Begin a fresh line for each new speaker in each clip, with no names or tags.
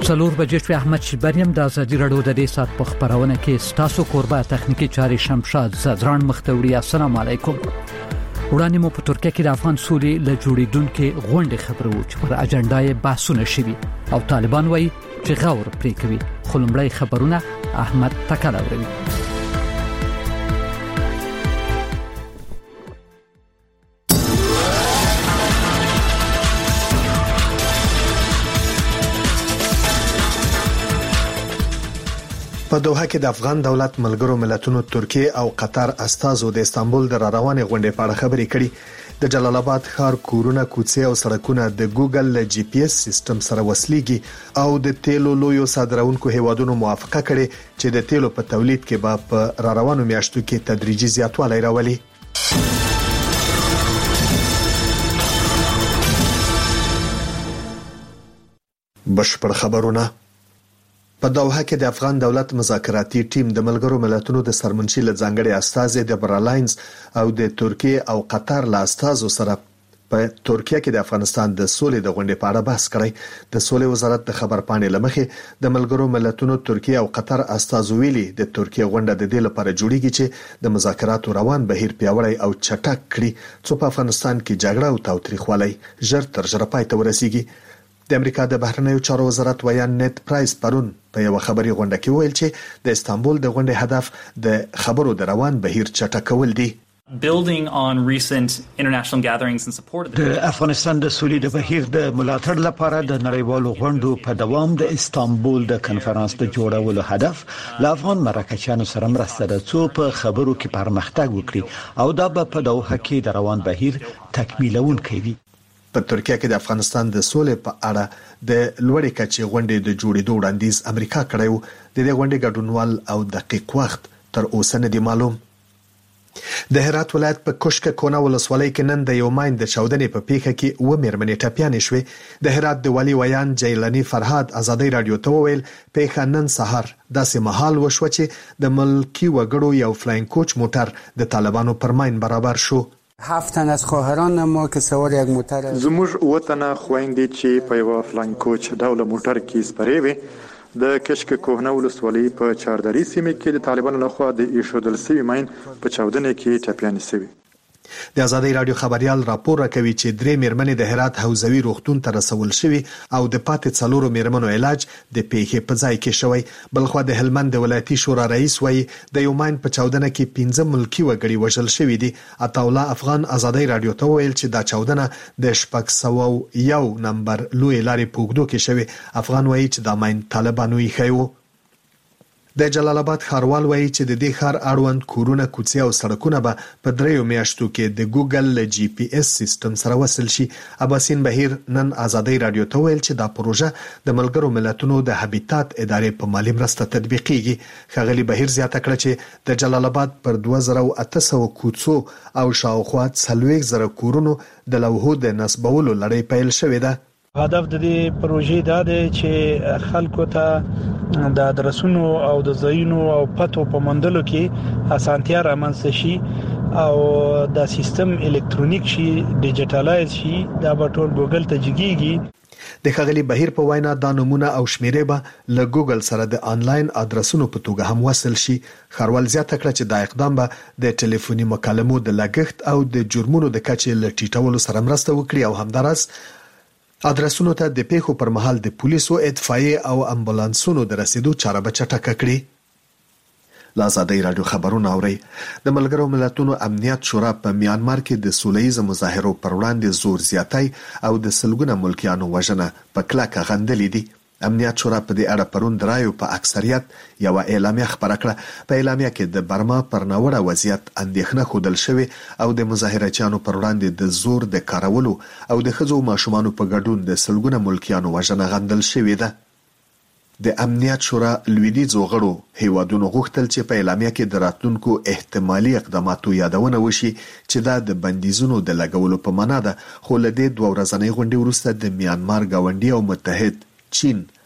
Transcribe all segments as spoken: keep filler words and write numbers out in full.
څلور بجې شوې. احمد شیبریم د ازادي راډیو د دې سات په خبرونه کې ستاسو کوربه تخنیکی چاري شمشاد زدران مختوري. السلام علیکم. وړاندې مو په ترکیه کې د افغان سولې له جوړیدونکو غونډې خبرو چې پر اجنډا یې بحثونه شوي او طالبان وایي چې غور پرې کوي. خو لومړی خبرونه احمد تکل اوري.
په دوحه کې د افغان دولت ملګرو ملتونو ترکیه او قطر استازو د استانبول د را روانې غونډې په اړه خبرې کړي. د جلال آباد ښار کورونه، کوڅې او سړکونه د ګوګل له جی پی ایس سیستم سره وصلېږي او د تیلو لویو صادرونکو هیوادونو موافقه کړي چې د تیلو په تولید کې به په را روانو میاشتو کې تدریجي زیاتوالی راولي. بشپړ خبرونه. په دوحه کې د افغان دولت مذاکراتي ټیم د ملګرو ملتونو د سرمنشي له ځانګړي استازي د برالاینز او د ترکیه او قطر له استازو سره په ترکیه کې د افغانستان د سولې د غونډې په اړه بحث کړی. د سولې وزارت د خبر پاڼې لمخې د ملګرو ملتونو ترکیه او قطر استازو ویلي د ترکیه غونډه د دې لپاره جوړیږي چې د مذاکراتو روان بهیر پیاوړی او چټک کړي څو په افغانستان کې جګړه او تاوتریخوالی ژر تر ژره پای ته ورسیږي. د امریکا د بهرنیو چارو وزارت ویان نیت پرایس پرون په یو خبري غونډه کې ویل چې د استانبول د غونډې هدف د خبرو د روان بهیر چټکول دي.
Building on recent international gatherings in support of
the افغانستان د سولې د بهیر د ملاتړ لپاره د نړیوالو غونډو په دوام د استانبول د کنفرانس د جوړولو هدف له افغان مرکچیانو سره مرسته ده څو په خبرو کې پرمختګ وکړي او دا په دوحه کې د روان بهیر تکمیلونکی وي.
په ترکیه کې د افغانستان د سولې په اړه د لوړې کچې غونډې د جوړېدو وړاندیز امریکا کړی و. د دې غونډې ګډونوال او دقیق وخت تر اوسه نه دی معلوم. د هرات ولایت په کوشک کونه ولسوالۍ کې نن د یو ماین د چاودنې په پیښه کې و مېرمنې ټپیانې شوې. د هرات د والي ویان جیلانی فرهاد ازادي رادیو ته وویل پیښه نن سحر داسې مهال وشو چې د ملکی وګړو یو فلاین کوچ موټر د طالبانو پر ماین برابر شو.
هفت تن از خواهران ما که سوار یک موټر
زموږ وطن خويندې چې په یو فلاین کوچ ډول موټر کې سپرې وي د کشک کوهنه ولسوالۍ په چاردري سیمه کې د طالبانو لخوا د ایښودل شوی ماین په چاودنه کې ټپیان شوی.
د ازادي رادیو خبريال راپور راکوي چې درې میرمنې د هرات حوزوي روغتون ته رسول شوي او د پاتې څلورو میرمنو علاج د پیښې په ځای کې شوی. بلخو د هلمند د ولایتي شورا رئیس وایي د یو ماین په چاودنه کې پنځه ملکی وګړي وژل شوي دي. عطاالله افغان ازادي رادیو ته ویل چې دا چاودنه د شپږ سوه یو نمبر لوی لارې پوګدو کې شوی. افغان وایي چې دا ماین طالبانو یې خایو. د جلال آباد ښاروال وایي چې د دې ښار اړوند کورونه، کوڅې او سړکونه به په دریو میاشتو کې د ګوګل له جی پی ایس سیستم سره وصل شي. اباسین بهیر نن ازادي رادیو ته ویل چې دا پروژه د ملګرو ملتونو د هابیتات ادارې په مالی مرسته تطبیقیږي. ښاغلي بهیر زیاته کړه چې د جلال آباد پر دوه زره او اته سوه کوڅو او شاوخوا څلوېښت زره کورونو د لوحو د نصبولو لړۍ پیل شوې ده.
هدف د دې پروژې دا دی چې خلکو ته د ادرسونو او د ځایونو او پتو په موندلو کې اسانتیا رامنځته شي او دا سیستم الکترونیک شي، ډیجیټلایز شي، دا به ټول ګوګل ته جګیږي.
د ښاغلي بهیر په وینا دا نمونه او شمیرې به له ګوګل سره د آنلاین ادرسونو په توګه هم وصل شي. ښاروال زیاته کړه چې دا اقدام به د ټلیفوني مکالمو د لګښت او د جرمونو د کچې له ټیټولو سره مرسته وکړي او همداراز ادرسونو ته د پیښو پر مهال د پولیسو، اطفائیه او امبولانسونو د رسیدو چاره به چټکه کړي. لازادي رادیو خبرونه اوري. د ملګرو ملتونو امنیت شورا په میانمار کې د سولهییز مظاهرو پر وړاندې زور زیاتی او د سلګونه ملکیانو وژنه په کلکه غندلې دي. امنیت شورا په دې اړه پرون درایو په اکثریت یو اعلامیه خبره کړه. په اعلامیه کې د برما پر ناوړه وضعیت اندېښنه ښودل شوې او د مظاهرچیانو پر وړاندې د زور د کارولو او د ښځو او ماشومانو په ګډون د سلګونه ملکیانو وژنه غندل شوې ده. د امنیت شورا لویدیځو غړو هیوادونو غوښتل چې په اعلامیه کې د راتلونکو احتمالي اقداماتو یادونه وشي چې دا د بندیزونو د لګولو په معنا ده. خو له دې دوه ورځنۍ غونډې وروسته د میانمار ګاونډي او متحد چین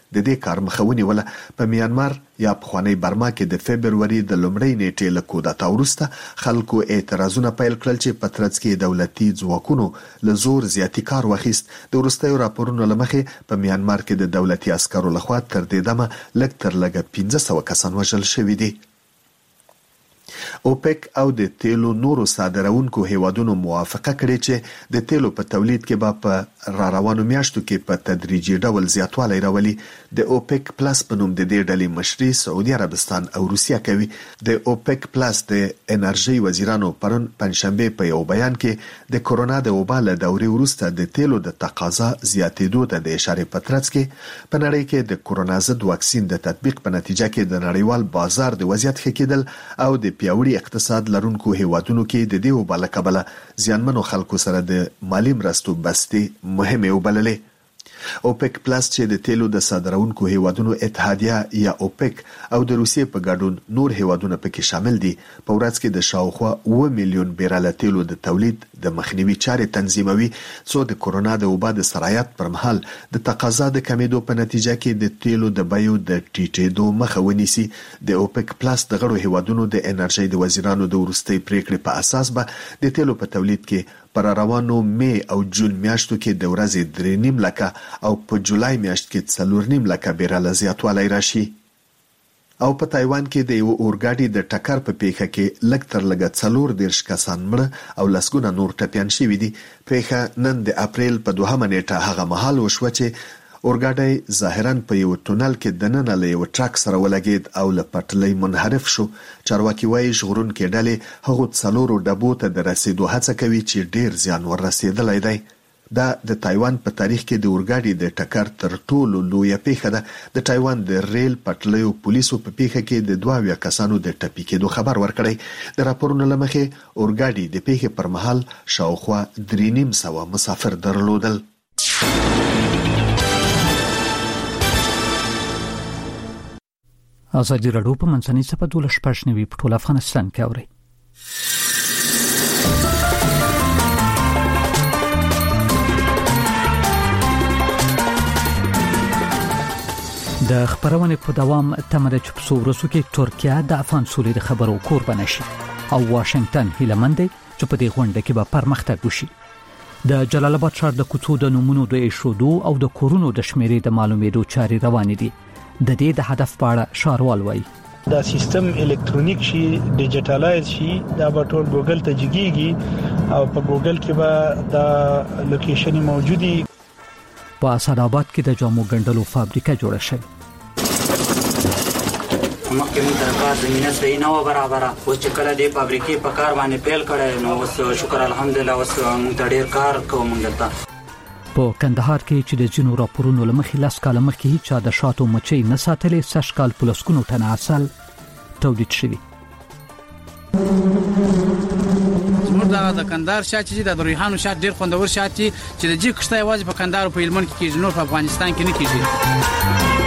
د دې کار مخاوني ولا په میانمار یا پخوانی برما کې د فبرवरी د لومړۍ نیټې له کودتا وروسته خلکو اعتراضونه پیل کړل چې په ترڅ کې دولتي ځواکونو له زور زیاتی کار واخیست. د وروستیو راپورونو لمخې په میانمار کې د دولتي عسکرو لخوا تر دې دمه لږ تر لږه پنځه سوه کسان وژل شوي دي. اوپک او د تیلو نورو صادرونکو هیوادونو موافقه کړې چې د تیلو په تولید کې به په را روانو میاشتو کې په تدریجي ډول زیاتوالی راولي. د اوپک پلس په نوم د دې ډلې مشري سعودي عربستان او روسیه کوي. د اوپک پلس د انرژي وزیرانو پرون پنځشنبه په یو بیان کې د کورونا د وبا له دورې وروسته د تیلو د تقاضا زیاتېدو ته د اشاره په ترڅ کې په نړۍ کې د کورونا ضد واکسین د تطبیق په نتیجه کې د نړیوال بازار د وضعیت ښه کېدل او د پیاوړي اقتصاد لرونکو هیوادونو کې د دې وبا له کبله زیانمنو خلکو سره د مالی مرستو بستې مهمه وبللې. اوپک پلس چې د تیلو د صادرونکو هیوادونو اتحادیه یا اوپک او د روسیې په ګډون نور هیوادونه پکې شامل دي په ورځ کې د شاوخوا اوه میلیون بیرله تیلو د تولید د مخنیوي چارې تنظیموي څو د کورونا د وبا د سرایت پر مهال د تقاضا د کمیدو په نتیجه کې د تیلو د بیو د ټیټېدو مخه ونیسي. د اوپک پلس د غړو هیوادونو د انرژي د وزیرانو د وروستۍ پریکړې په اساس به د تیلو په تولید کې پر روانو می او جون میاشتو کې د ورځې درې نیم لکه او په جولای میاشت کې څلور نیم لکه بیرله زیاتوالی راشي. او په تایوان کې د یو اورګاډي د ټکر په پیښه کې لږ تر لږه څلور دیرش کسان مړه او لسګونه نور ټپیان شوي دي. پیښه نن د اپریل په دوهمه نیټه هغه مهال وشوه چې اورګاډي ظاهرا په یو تونل کې دننه له یو ټرک سره ولګید او له پټلۍ منحرف شو. چارواکي وایي ژغورونکي ډلې هغو څلورو ډبو ته د رسیدو هڅه کوي چې ډیر زیان ورسېدلی دی. دا د تایوان په تاریخ کې د اورګاډي د ټکر تر ټولو لویه پیښه ده. د تایوان د ریل پټلیو پولیسو په پیښه کې د دوه اویا کسانو د ټپي کېدو خبر ورکړی. د راپورونو له مخې اورګاډي د پیښې پر مهال شاوخوا درې نیم سوه مسافر درلودل.
ازادي راډیو په منځنۍ صفحه دوله شپږ نوي په ټول افغانستان کې اوري. د خبرونې په دوام تمره چې په ورځو کې ترکیه د افغان سولې د خبرو قرباني شي او واشنگټن هیلمند چې په دې غونډه کې به پرمختګ وشي. د جلال آباد ښار د کوڅو د نمونو د ایښودو او د کورونو د شمیرې د معلومېدو چارې روانې دي. د دې د هدف په اړه ښاروال وایي
دا سیستم الکترونیک شي، ډیجیټلایز شي، دا به ټول ګوګل ته جګیږي او په ګوګل کې به دا لوکیشن موجودي.
په اسد آباد کې د جامو ګنډلو فابریکه جوړه شوه.
مخکې موږ د کار زمینه صحیح نه و برابره، اوس چې کله دې فابریکې په کار باندې پیل کړی نو اوس شکر الحمدلله اوس موږ ته ډېر کار کوو. موږ دلته
په کندهار کې چې د ځینو راپورونو لمخې لاس کاله مخکې هیڅ د شاتو مچۍ نه ساتلې سږ کال په لسګونو تنه عسل تولید شوي.
زموږ د کندهار شات چې د ریحانو شات ډېر خوندور شات دي چې د جې کښته یوازې په کندهار او په هلمند کې کېږي، نور په افغانستان کې نه کېږي.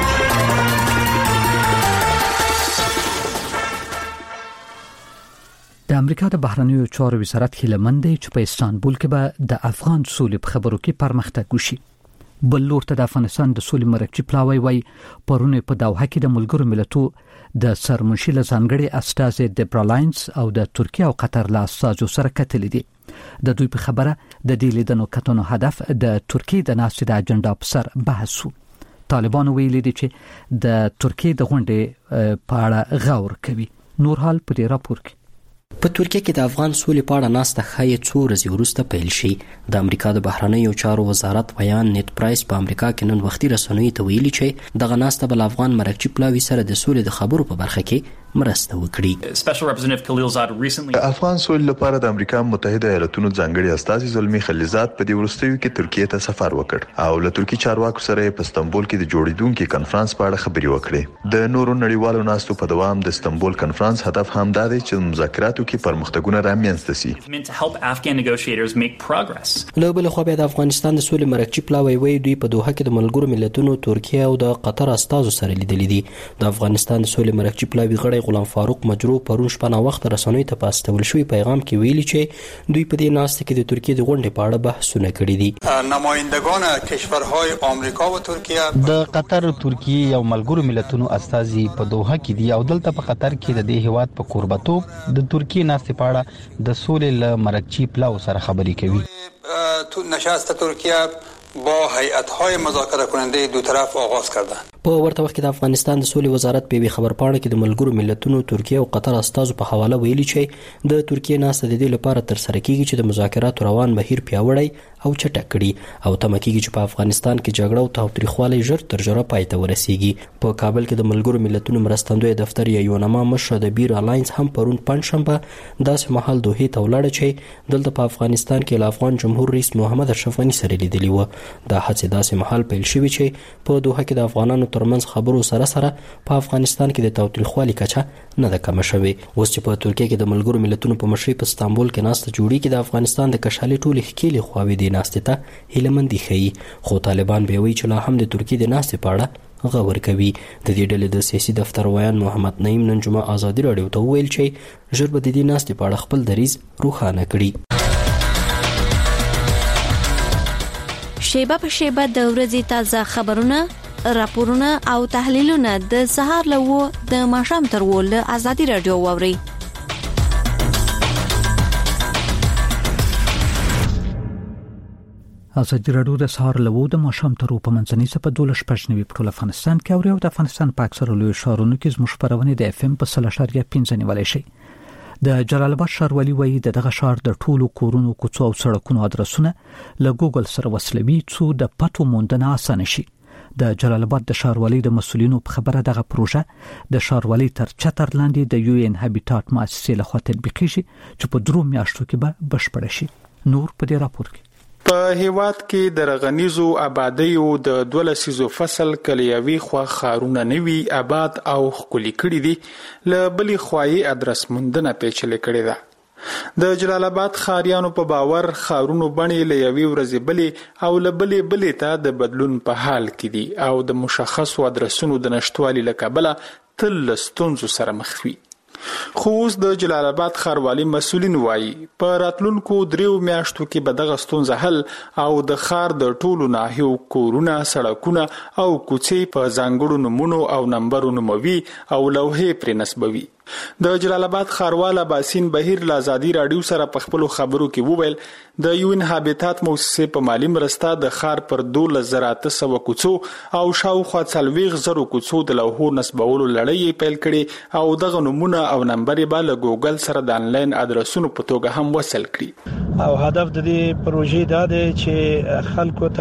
د امریکا د بهرنیو چارو وزارت هیلمند دی چې په استانبول کې به د افغان سولې په خبرو کې پرمختګ وشي. بل لور ته د افغانستان د سولې مرکزي پلاوی وای پرونه په دوحه کې د ملګرو ملتو د سرمنشي لزانګړي استازي د برلاینز او د ترکیه او قطر له استازو سره کتل دي. د دوی په خبره د دې لیدنو کتنو هدف د ترکیه د ناستې د اجنډا په سر بحث وو. طالبان ویلي دي چې د ترکیه د غونډې په اړه غور کوي. نور حال په دې راپور کې
په ترکیه کې د افغان سولې په اړه ناسته ښایي څو ورځې وروسته پیل شي. د امریکا د بهرنیو چارو وزارت بیان نیټ پرایس په امریکا کې نن وختي رسنیو ته ویلي چې دغه ناسته بل افغان مرکزي پلاوي سره د سولې د خبرو په برخه کې مرسته وکړي.
Special Representative Khalilzad recently
افغان سولې لپاره د امریکا متحده ایالاتونو ځانګړي استازي زلمی خلیلزاد په دې وروستیو کې ترکیه ته سفر وکړ او له ترکی چارواکو سره په استانبول کې د جوړیدونکو کانفرنس په اړه خبرې وکړې. د نورو نړیوالو ناستو په دوام د استانبول کانفرنس هدف هم دا دی چې مذاکراتو کې پرمختګونه رامنځته شي.
to help Afghan negotiators make progress.
له بل خوا د افغانستان د سولې مرکزي پلاوی وی دوی په دوحه کې د ملګرو ملتونو ترکیه او د قطر استازو سره لیدلې دي. د افغانستان د سولې مرکزي پلاوی غړي ولسمشر غلام فاروق مجرو پرون شپه نا وخت رسنیو ته پاستول شوی پیغام کې ویلي چې دوی په دې ناست کې د ترکیه د غونډې په اړه بحثونه کړي دي.
نمایندگان کشورهای آمریکا و ترکیه
د قطر ترکیه یو ملګرو ملتونو استازي په دوحه کې دي او دلته په قطر کې د دې هیواد په قربتوب د ترکیه ناست په اړه د سولې له مرکچی پلاو سره خبرې کوي.
نشست ترکیه با هیئت‌های مذاکره کننده دو طرف آغاز کرده.
په ورته وخت کې د افغانستان د سولې وزارت په وی خبر پاڼه کې د ملګرو ملتونو ترکیه او قطر استازو په حواله ویلي چې د ترکیه ناست د دې لپاره تر سره کیږي چې د مذاکراتو روان بهیر پیاوړی او چټک کړي او تمه کیږي چې په افغانستان کې جګړه او تاوتریخوالی ژر تر ژره پای ته ورسیږي. په کابل کې د ملګرو ملتونو مرستندوی دفتر یا یونما مشر د بیر الاینس هم پرون پنځشنبه داسې مهال دوحې ته ولاړ چې دلته په افغانستان کې د افغان جمهور رئیس محمد اشرف غنی سره لیدلی و. دا هڅه داسې مهال پیل شوې چې په دوحه کې د افغانانو ترمنځ خبرو سره سره په افغانستان کې د تاوتریخوالي کچه نه ده کمه شوې. اوس چې په ترکیه کې د ملګرو ملتونو په مشرۍ په استانبول کې ناسته جوړي کې د افغانستان د کشالي ټولې ښکېلې خواوې دې ناستې ته هیلهمندي ښیي، خو طالبان به وایي چې لا هم د ترکیې د ناستې په اړه غور کوي. د دې ډلې د سیاسي دفتر ویان محمد نعیم نن جمعه ازادي راډیو ته وویل چې ژر به د دې ناستې په اړه خپل دریځ روښانه کړي.
شیبه په شیبه د ورځې تازه خبرونه، راپورونه او تحلیلونه د سهار له و د ماښام تر و له ازادي راډیو واوري.
ازادي راډیو د سهار له و د ماښام تر و په منځنۍ سپه دولس شپږ نوي په ټول افغانستان کې اوري او د افغانستان په اکثره لوی ښارونو کې زموږ خبرونه د اف ام په سل اشاریه پنځه نیولای شي. د جلال آباد ښاروالي وایي د دغه ښار د ټولو کورونو، کوڅو او سړکونو ادرسونه له ګوګل سره وصلوي څو د پټو موندنه اسانه شي. د جلال آباد د ښاروالۍ د مسؤلینو په خبره دغه پروژه د ښاروالۍ تر چتر لاندې د یو ان هابیټاټ مؤسسې لخوا تطبیقیږي چې په درو میاشتو کې به بشپړ شي. نور په دې راپور کې
په هیواد کې د رغنیزو آبادیو د دولسیزو فصل کلیوي خوا خارونه نوي آباد او خولي کړي دي، له بلې خوایي ادرس موندنه پیچلې کړې ده. د جلال آباد خاریانو په باور خارونو بڼې له یوې ورځې بلې او له بلې بلې ته د بدلون په حال کې دي او د مشخصو ادرسونو د نشټوالي له کبله تل له ستونزو سره مخ وي. خو اوس د جلال آباد ښاروالي مسؤلین وایي په راتلونکو دریو میاشتو کې به دغه ستونزه حل او د ښار د ټولو ناحیو کورونه، سړکونه او کوڅې په ځانګړو نومونو او نمبرونو موي او لوحې پرې نصبوي. د جلال آباد ښاروال باسین بهیر له ازادي راډیو سره په خپلو خبرو کې وویل د یو ان هابیټاټ مؤسسې په مالی مرسته د ښار پر دولس زره اته سوه کوڅو او شاوخوا څلوېښت زرو کوڅو د لوحو نصبولو لړۍ پیل کړي او دغه نومونه او نمبرې به له ګوګل سره د انلاین ادرسونو په توګه هم وصل کړي.
او هدف د دې پروژې دا دی چې خلکو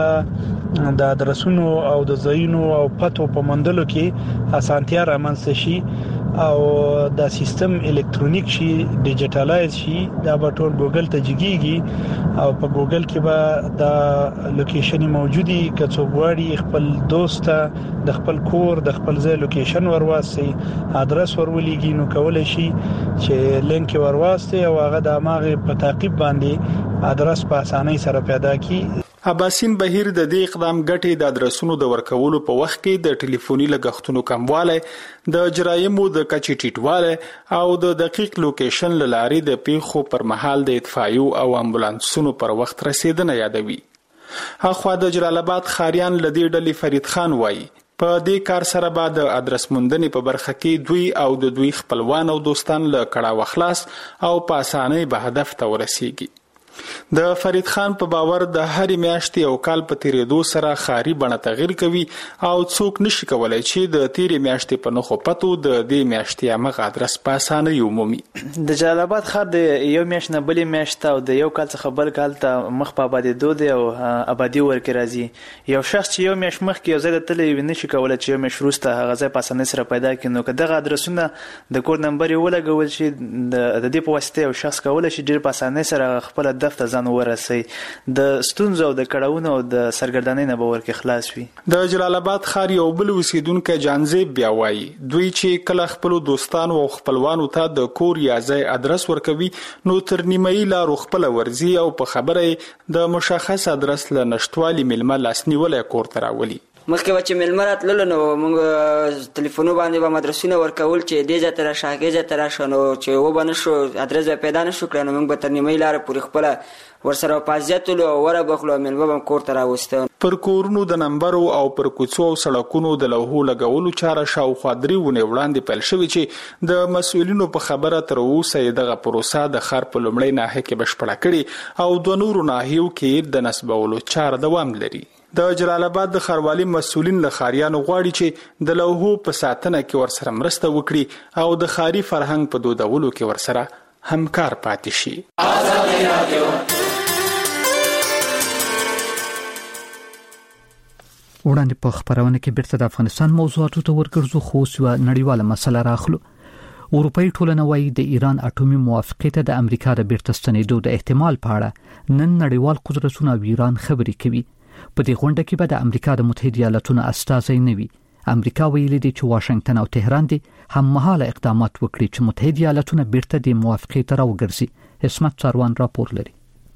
ته د ادرسونو او د ځایونو او پتو په موندلو کې اسانتیا رامنځته شي او دا سیستم الکترونیک شي، ډیجیټلایز شي. دا به ټول ګوګل ته جګیږي او په ګوګل کې به دا لوکیشن موجودي که څوک غواړي خپل دوست د خپل کور د خپل ځای لوکیشن ورواستي، ادرس ورولېږي، نو کولای شي چې لینک ورواستي او هغه د ماغه په تعقیب باندې ادرس په اسانۍ سره پیدا کړي.
عباسین بهیر د دې اقدام ګټې د ادرسونو د ورکولو په وخت کې د ټلیفوني لګښتونو کموالی، د جرایمو د کچې ټیټوالی او د دقیق لوکیشن له لارې د پیښو پر مهال د اطفائیو او امبولانسونو پر وخت رسیدنه یادوي. هغه د جلال آباد خاریان له دې ډلې فرید خان وایي په دې کار سره به د ادرس موندنې په برخه کې دوی او د دوی خپلوان او دوستان له کړاو خلاص او په اسانۍ به هدف ته ورسیږي. د فرید خان په باور د هرې میاشتې او کال په تیریدو سره خاري بڼه تغیر کوي او څوک نشي کولای چې د تیرې میاشتې په نخو پتو د دې میاشتې هغه ادرس په اسانۍ ومومي.
د جلال آباد ښار د یو میاشت نه بلې میاشت او د یو کال څخه بل کال ته مخ په آبادېدو دی او آبادي ورکې راځي. یو شخص چې یو میاشت مخکې یو ځای ته تللی وي نشي کولای چې یو میاشت وروسته هغه ځای په اسانۍ سره پیدا کړي. نو که دغه ادرسونه د کور نمبر یې ولګول شي د دې په واسطه یو شخص کولی شي ډېر په اسانۍ سره خپل هدف ته ځان ورسوي، د ستونزو او د کړاوونو او د سرګردانۍ نه به ورکې خلاص وي.
د جلال آباد ښار یو بل اوسیدونکی جانزیب بیا وایي دوی چې کله خپلو دوستانو او خپلوانو ته د کور یا ځای ادرس ورکوي نو تر نیمایي لارو خپله ورځي او په خبره د مشخص ادرس له نشتوالي میلمه لاسنیولی کور ته راولي.
مخکې و چې مېلمه راتللو نو موږ ټلیفونو باندې به مدرسونه ورکول چې دې ځای ته راشه هغې ځای ته راشه نو چې وبه نه شو ادرس به پیدا نه شو کړی نو موږ به تر نیمۍ لاره پورې خپله ورسره په اذیت ولو او وره بخلو او مېلمه به کور ته راوسته.
پر کورونو د نمبرو او پر کوڅو او سړکونو د لوحو لګولو چاره شاوخوا درې ونې وړاندې پیل شوې چې د مسؤلینو په خبره تر اوسه یې دغه پروسه د ښار په لومړۍ ناحیه کې بشپړه کړې او دوه نورو ناحیو کې د نصبولو چاره دوام لري. د جلال آباد د ښاروالي مسؤلین له ښاریانو غواړي چې د لوحو په ساتنه کې ورسره مرسته وکړي او د ښاري فرهنګ په دودولو کې ورسره همکار پاتې شي.
وړاندې په خبرونه کې بیرته د افغانستان موضوعاتو ته ورګرځو خو سوا نړیواله مسله راخلو. اروپאי ټولنه وايي د ایران اټومي موافقه ته د امریکا د بیرته ستنېدو د احتمال په اړه نن نړیوال قدرتونه او ایران خبرې کوي. په دې غونډه کې به د امریکا د متحده ایالاتونو استازي نه وي. امریکا ویلي دی چې واشنگټن او تهران دي هم مهاله اقدامات وکړي چې متحده ایالاتونه بیرته د موافقه ته راوګرځي. اسمت څاروان راپور لري.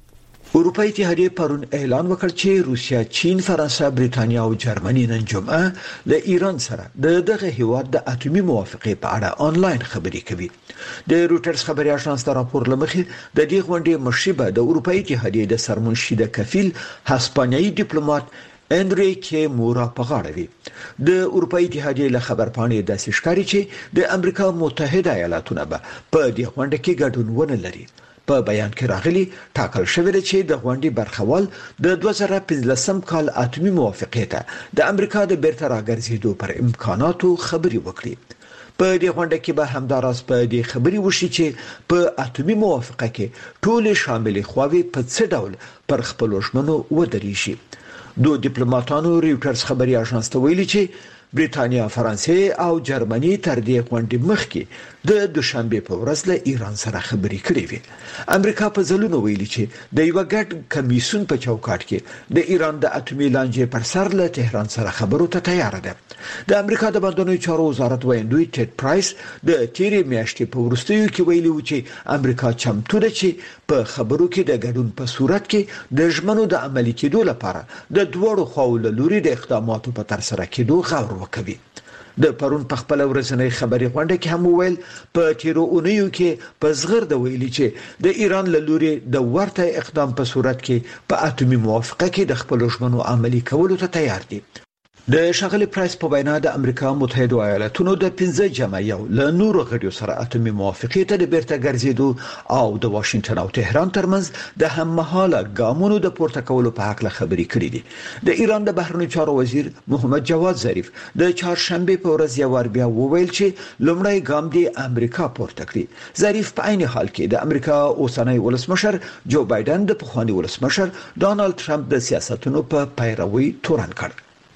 اروپאי اتحادیه پرون اعلان وکړ چې روسیا، چین، فرانسه، بریتانیا او جرمني نن جمعه له ایران سره د دغه هیواد د اټومي موافقه په اړه انلاین خبرې کوي. د روټرز خبري اژانس د راپور لمخې د دې غونډې مشربه د اروپאי اتحادیه د سرمنشي د کفیل هسپانیایی ډیپلوماټ انریکه مورا په غاړه وي. د اروپאי اتحادیه له خبرپاڼې د سشکاري چې د امریکا متحده ایالاتونه به په دې غونډه کې ګډون ونه لري. په بیان کې راغلي ټاکل شوی دی چې د غونډې برخوال د دوه زره پنځلسم کال اټومي موافقه ته د امریکا د بیرته راګرځېدو پر امکاناتو خبري وکړي. په دې غونډه کې به همداراز په دې خبري وشي چې په اټومي موافقه کې ټول شامل خواوې په څه ډول پر خپل ژمنو ودرېږي. دوه ډیپلوماټانو ریوټرز خبري اژانس ته ویلي چې بریتانیا، فرانسې او جرمني تر دې غونډې مخکې د دوشنبه په ورځ له ایران سره خبرې کړې وې. امریکا په ځلونو ویلي چې د یو ګډ کمیسیون په چوکاټ کې د ایران د اټومي لانجې پر سر له تهران سره خبرو ته تیار ده. د امریکا د بندونو چارو وزارت ویندوی ټیډ پرایس د تیرې میاشتې په وروستیو کې ویلي و چې امریکا چمتو ده چې په خبرو کې د ګډون په صورت کې د ژمنو د عملي کېدو لپاره د دوړو خواو له لوري د اقداماتو په تر سره کېدو غور وکوي. د پرون په خپل ورځنۍ خبري غونډه کې هم ویل په تیرو اونیو کې په زغر د ویلي چې د ایران له لوري د ورته اقدام په صورت کې په اټومي موافقه کې د خپل ژمنو عملي کولو ته تیار دي. د شغله پرایس په وینا د امریکا متحده ایالاتونو د پنځه جمع یو له نورو غړیو سره اټومي موافقه ته د بیرته ګرځېدو او د واشنگټن او تهران ترمنځ د هممهاله ګامونو د پورته کولو په حق له خبرې کړې دي. د ایران د بهرنیو چارو وزیر محمد جواد ظریف د چهارشنبه په ورځ یو ور بیا وویل چې لومړی ګام دی امریکا پورته کړی. ظریف په عین حال کې د امریکا اوسنۍ ولسمشر جو بایدن د پخوانی ولسمشر ډانلډ ټرمپ د سیاستونو په پیروي تورن کړ.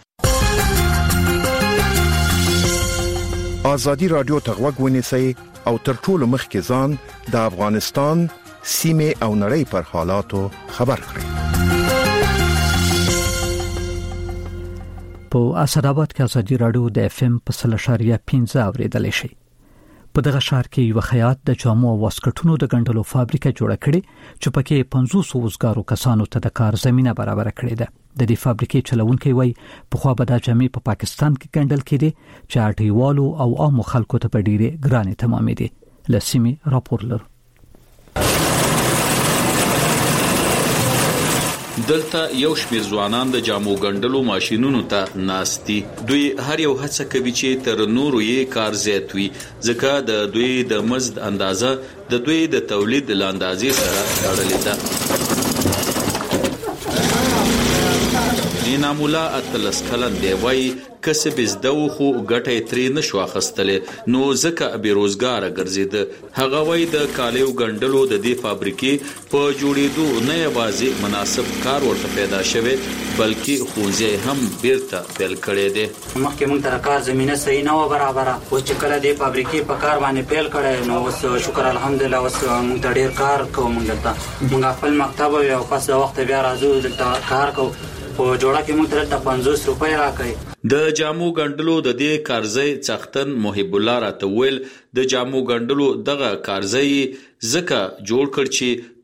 آزادی رادیو ته غوږ ونیسئ او تر ټولو مخکې ځان د افغانستان سیمه او نړۍ پر حالاتو خبر کړئ.
په اسداباد کې آزادی رادیو د اف ام په سل اشاریه پنځه اوریدل شي. په دغه ښار کې یو خیاط د جامو او واسکټونو د ګنډلو فابریکه جوړه کړې چې پکې پنځوس وزګارو کسانو ته د کار زمينه برابر کړې ده. د دې فابریکې چلونکي وایي په خو به د جامې په پاکستان کې ګنډل کېدي چې اړتیوالو او عام خلکو ته په ډیره ګرانه تمامې دي. لسیمي راپور لرو.
دلته یو شمیر ځوانان د جامو ګنډلو ماشينونو ته ناستي. دوی هر یو هڅه کوي چې تر نورو یې کار زیات وي ځکه د دوی د مزد اندازه د دوی د تولید ل اندازې سره تړلې ده. نینا مولا اتلس کلن دی وای کسب زده خو ګټه ترې نشو اخستلې نو ځکه بیروزګار ګرځید. هغه وای د کالیو ګنډلو د دې فابریکې په جوړېدو نه یوازې مناسب کار ورته پیدا شوه بلکې خوځې هم بیرته بل کړي دي.
مخکې موږ تر کار زمينه صحیح نه و برابر او چې کله دې فابریکې په کار باندې پیل کړي نو اوس شکر الحمدلله اوس موږ ډېر کار کوو. موږ ته موږ خپل مکتب او پس د وخت بیا راځو دلته کار کوو. په جوړه کې موږ تر پنځوس روپۍ راکړي.
د جامو ګنډلو د دې کارځای څختن محب الله راته ویل د جامو ګنډلو دغه کارځای زکه جوړ کړ چې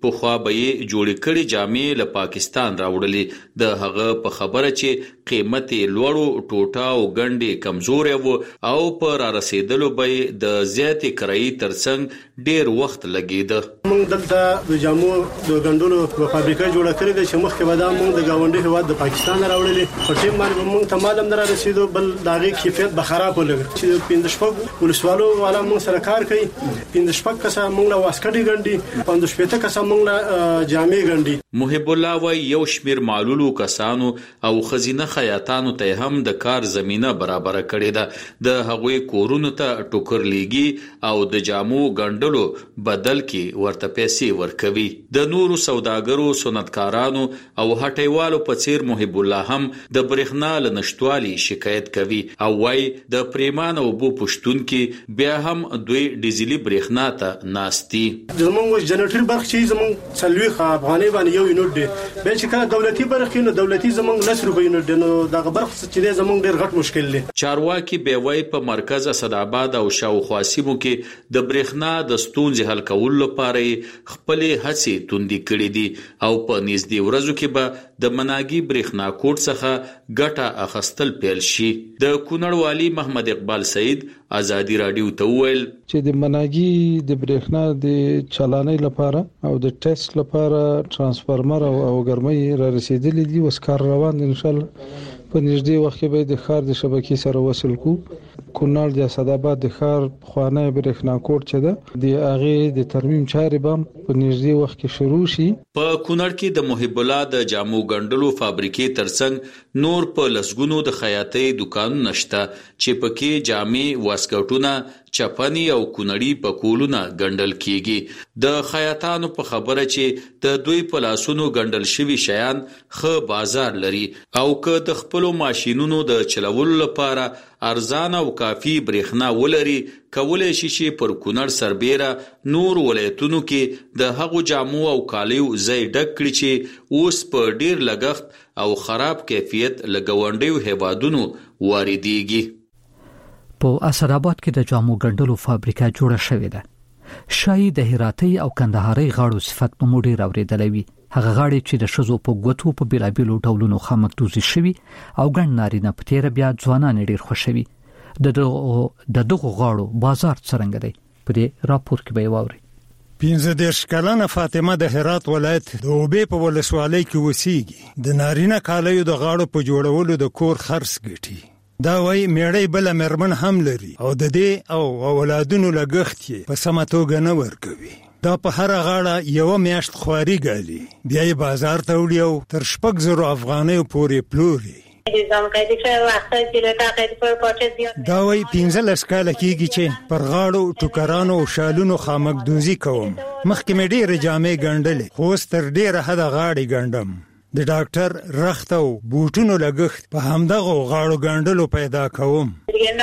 په خوا به یې جوړې کړي جامې له پاکستان راوړلې. د هغه په خبره چې قیمت لوړو ټوټه او ګنډې کمزورې وو او په را رسیدلو به د زیاتې کرایي ترڅنګ ډیر وخت لګیده.
موږ دلته د جامو د ګنډلو په فابریکه جوړه کړې ده چې مخکې به دا موږ د گاونډي هیواد د پاکستان راوړلې، په ټیم باندې موږ ته معلوم نه را رسیدو، بل داغي کیفیت به خراب ولګ چې پنځه شپږ ولسوالو والا موږ سره کار کوي، پنځه شپږ کسه موږ له واسکټي ګنډي، پنځه شپږ کسه موږ له جامې ګنډي.
محب الله وای یو شمیر معلولو کسانو او خزینه خیاطانو ته هم د کار زمينه برابر کړې ده. د هغوی کورونو ته ټوکر لیږي او د جامو ګنډلو بدل کې ورته پیسې ورکوي. د نورو سوداګرو، صنعتکارانو او هټیوالو په څیر محب الله هم د برېښنا له نشټوالي شکایت کوي او وای د پریمان او بو پښتون کې بیا هم دوی ډیزلي برېښنا ته ناستي.
زموږ جنریټر برخ چې زموږ څلوي افغاني باندې یو یونټ دی، به چې کله دولتي برخ نو دولتي زموږ لس روپۍ یونټ دی، نو دغه برخ چې زموږ ډیر غټ مشکل دی.
چارواکي بیوای په مرکز اسداباد او شاوخوا سیمو کې د برېښنا د ستونزې حل کولو لپاره خپل هڅې توندې کړې دي او په نږدې ورځو کې به د مناګي برېښنا کوټ څخه ګټه اخستل پیل شي. د کونړ والی محمد اقبال سعید ازادي رادیو ته ویل
چې د مناګي د برېښنا د چالانې لپاره او د ټیسټ لپاره ترانسفارمر او ګرمۍ را رسیدلې دي، اوس کار روان دی. ان شاء الله په نږدې وخت کې به د ښار د شبکې سره وصل کو. کونړ د اسداباد د ښار خوانه برېښنا کوټ چې ده د هغه د ترمیم چارې بم په نږدې وخت کې شروع شي.
په کونړ کې د محب الله د جامو ګنډلو فابریکې ترڅنګ نور په لسګونو د خیاطۍ دکانونه نشته چې پکې جامې، واسکټونه، چپنی او کونړی په کولونه ګنډل کیږي. د خیاطانو په خبره چې د دوی په لاسونو ګنډل شوی شیان ښه بازار لري او که د خپلو ماشینونو د چلولو لپاره ارزان او کافی برېښنا ولري، کولای شي چې پر کونړ سربېره نور ولایتونو کې د هغو جامو او کالیو ځای ډک کړي چې اوس په ډیر لګښت او خراب کیفیت له ګاونډیو هیوادونو واردېږي.
په اسداباد کې د جامو ګنډلو فابریکه جوړه شوې ده. شاید د هراتي او کندهاري غاړو صفت په موډي راوړېدلوي. هغه غاړي چې د شزو په ګوتو په بیلابیلو ډولونو خامکدوزي شوی او ګڼ نارینه په تیر بیا ځوانان ډیر خوشوي. د د دغه غاړو بازار څنګه دی؟ په دې راپور کې به ووري.
پنځه دیرش کلنه فاطمه د هرات ولایت د اوبې په ولسوالۍ کې وسیږي. د نارینه کالیو د غاړو په جوړولو د کور خرڅ ګټي. دا وای میړی بل مرمن هم لري او د دې او اولادونو لګښت یې په سمه توګه نه ورکوي. دا په هر غاړه یو میاشت خواري ګالي، بیا یې بازار ته وړي او تر شپږ زره افغانۍ پورې پلوري. دا وای پنځلس کاله کېږي چې پر غاړو، ټوکرانو او شالونو خامکدوزي کوم. مخکې مې ډېرې جامې ګنډلې، خو اوس تر ډېره حده غاړې ګنډم. د ډاکټر رخت او بوټونو لګښت په همدغه غاړو ګنډلو پیدا کوم.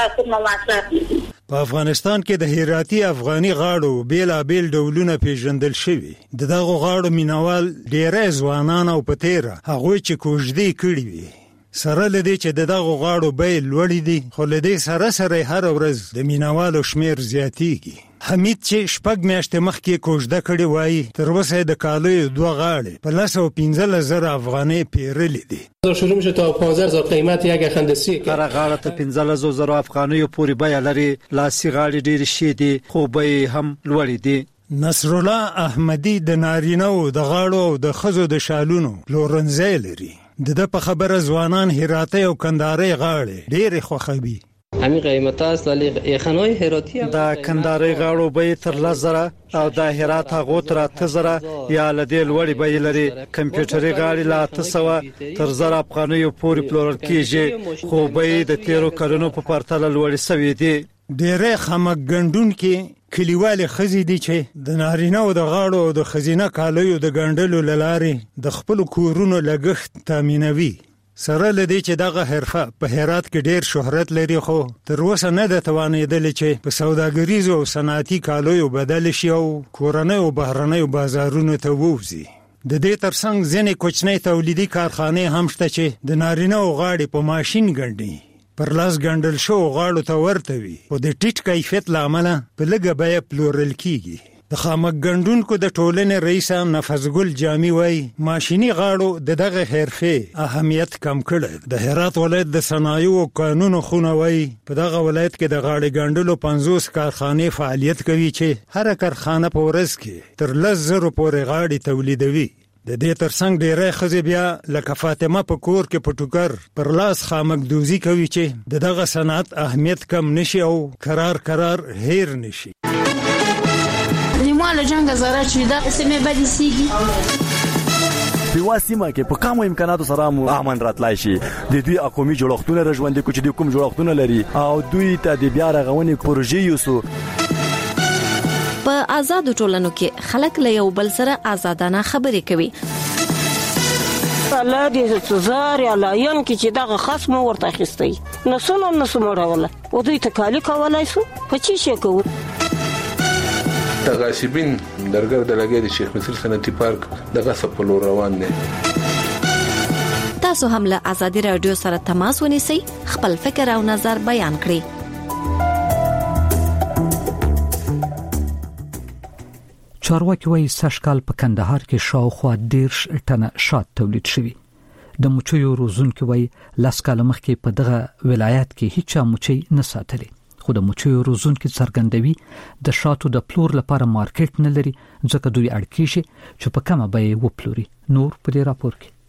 په افغانستان کې د هراتي افغاني غاړو بیلابیل ډولونه پیژندل شوي. د دغه غاړو مینوال ډېری ځوانان او په تیره هغوی چې کوژدې کړي وي. سره له دې چې د دغه غاړو بیې لوړې دي، خو له دې سره سره هر ورځ د مینوالو شمیر زیاتیږي. حمید چې شپږ میاشتې مخکې کوژده کړې وایي تر اوسه د کالیو دوه غاړې په لس سوه پنځلس زره افغانۍ پیرلې دي.
شروع میشه تا پانزده هزار قیمت یک اخندسی
هر غاړه ته پنځلس زره افغانۍ پورې بیه لري. لاسي غاړې ډېرې شي دي خو بیې هم لوړې دي.
نصر الله احمدی د نارینه‌و د غاړو او د ښځو د شالونو پلورنځی لري. د ده په خبره ځوانان هراتی او کندهارۍ غاړې ډېرې خوښوي.
همین قیمت است ولی یخنای هراتی
دا کندهارۍ غاړو بیې تر لس زره او د هرات هغو تر اته زره یا له دې لوړې بیې لري. کمپیوټري غاړې له اته سوه تر زر افغانیو پورې پلورل کېږي، خو بیې د تیرو کلونو په پرتله لوړې سوې دي.
ډېری خامک ګنډونکي کلیوالې ښځې دي چې د نارینه‌و د غاړو او د ښځینه کالیو د ګنډلو له لارې د خپلو کورونو لګښت تامینوي. سره له دې چې دغه حرفه په هرات کې ډېر شهرت لري، خو تر اوسه نه ده توانېدلې چې په سوداګریزو او صنعتي کالیو بدل شي او کورنیو او بهرنیو بازارونو ته ووځي. د دې ترڅنګ ځینې کوچنۍ تولیدي کارخانې هم شته چې د نارینه‌و غاړې په ماشین ګنډي. پر لاس ګنډل شو غاړو ته ورته وي، خو د ټیټ کیفیت له امله په لږه بیه پلورل کېږي. د خامک ګندونکو د ټولنې رئیس نفذګل جامی وای ماشيني غاړو د دغه حرفه اهمیت کم کړ. د هرات ولایت د صنایع او قانونو خونه وای په دغه ولایت کې د غاړې ګندلو پنځوس کارخانې فعالیت کوي چې هر کارخانه په ورځ کې تر لس زره پورې غاړې تولیدوي. د دې ترڅنګ ډېرې ښځې بیا لکه فاطمه په کور کې په ټوکر پر لاس خامک دوزي کوي چې د دغه صنعت اهمیت کم نشي او قرار قرار هیر نشي.
لیمو له جنګ زره چې دا سیمه بدی سیږي
په واسمه کې په کوم امکاناتو سره مو امن راتلای شي. د دوی اقومي جوړښتونه رژوندې کو چې د کوم جوړښتونه لري او دوی ته د بیا رغونې پروژې یوسو.
په آزاد ټولنو کې خلک له یو بل سره آزادانه خبرې کوي.
الله دې تزار یا لاین کې چې دغه خصم ورته خستي نسونه نسمړوله او دوی ته کالی کولای شو په چی شي کوو.
تغاسبین درګر د لګي د شیخ مصر صنعتي پارک دغه سپلو روان دي.
تاسو هم له آزادي رادیو سره تماس ونیسئ، خپل فکر او نظر بیان کړئ.
چارواکي وایي سږکال په کندهار کې شاوخوا دیرش ټنه شات تولید شوي. د مچیو روزونکي وایي لس کاله مخکې په دغه ولایت کې هیڅ مچي نه ساتلي، خو د مچیو روزونکي څرګندوي د شاتو د پلور لپاره مارکیټ نه لري ځکه دوی اړ کیږي چې په کومه بیه وپلوري. نور په دې راپور کې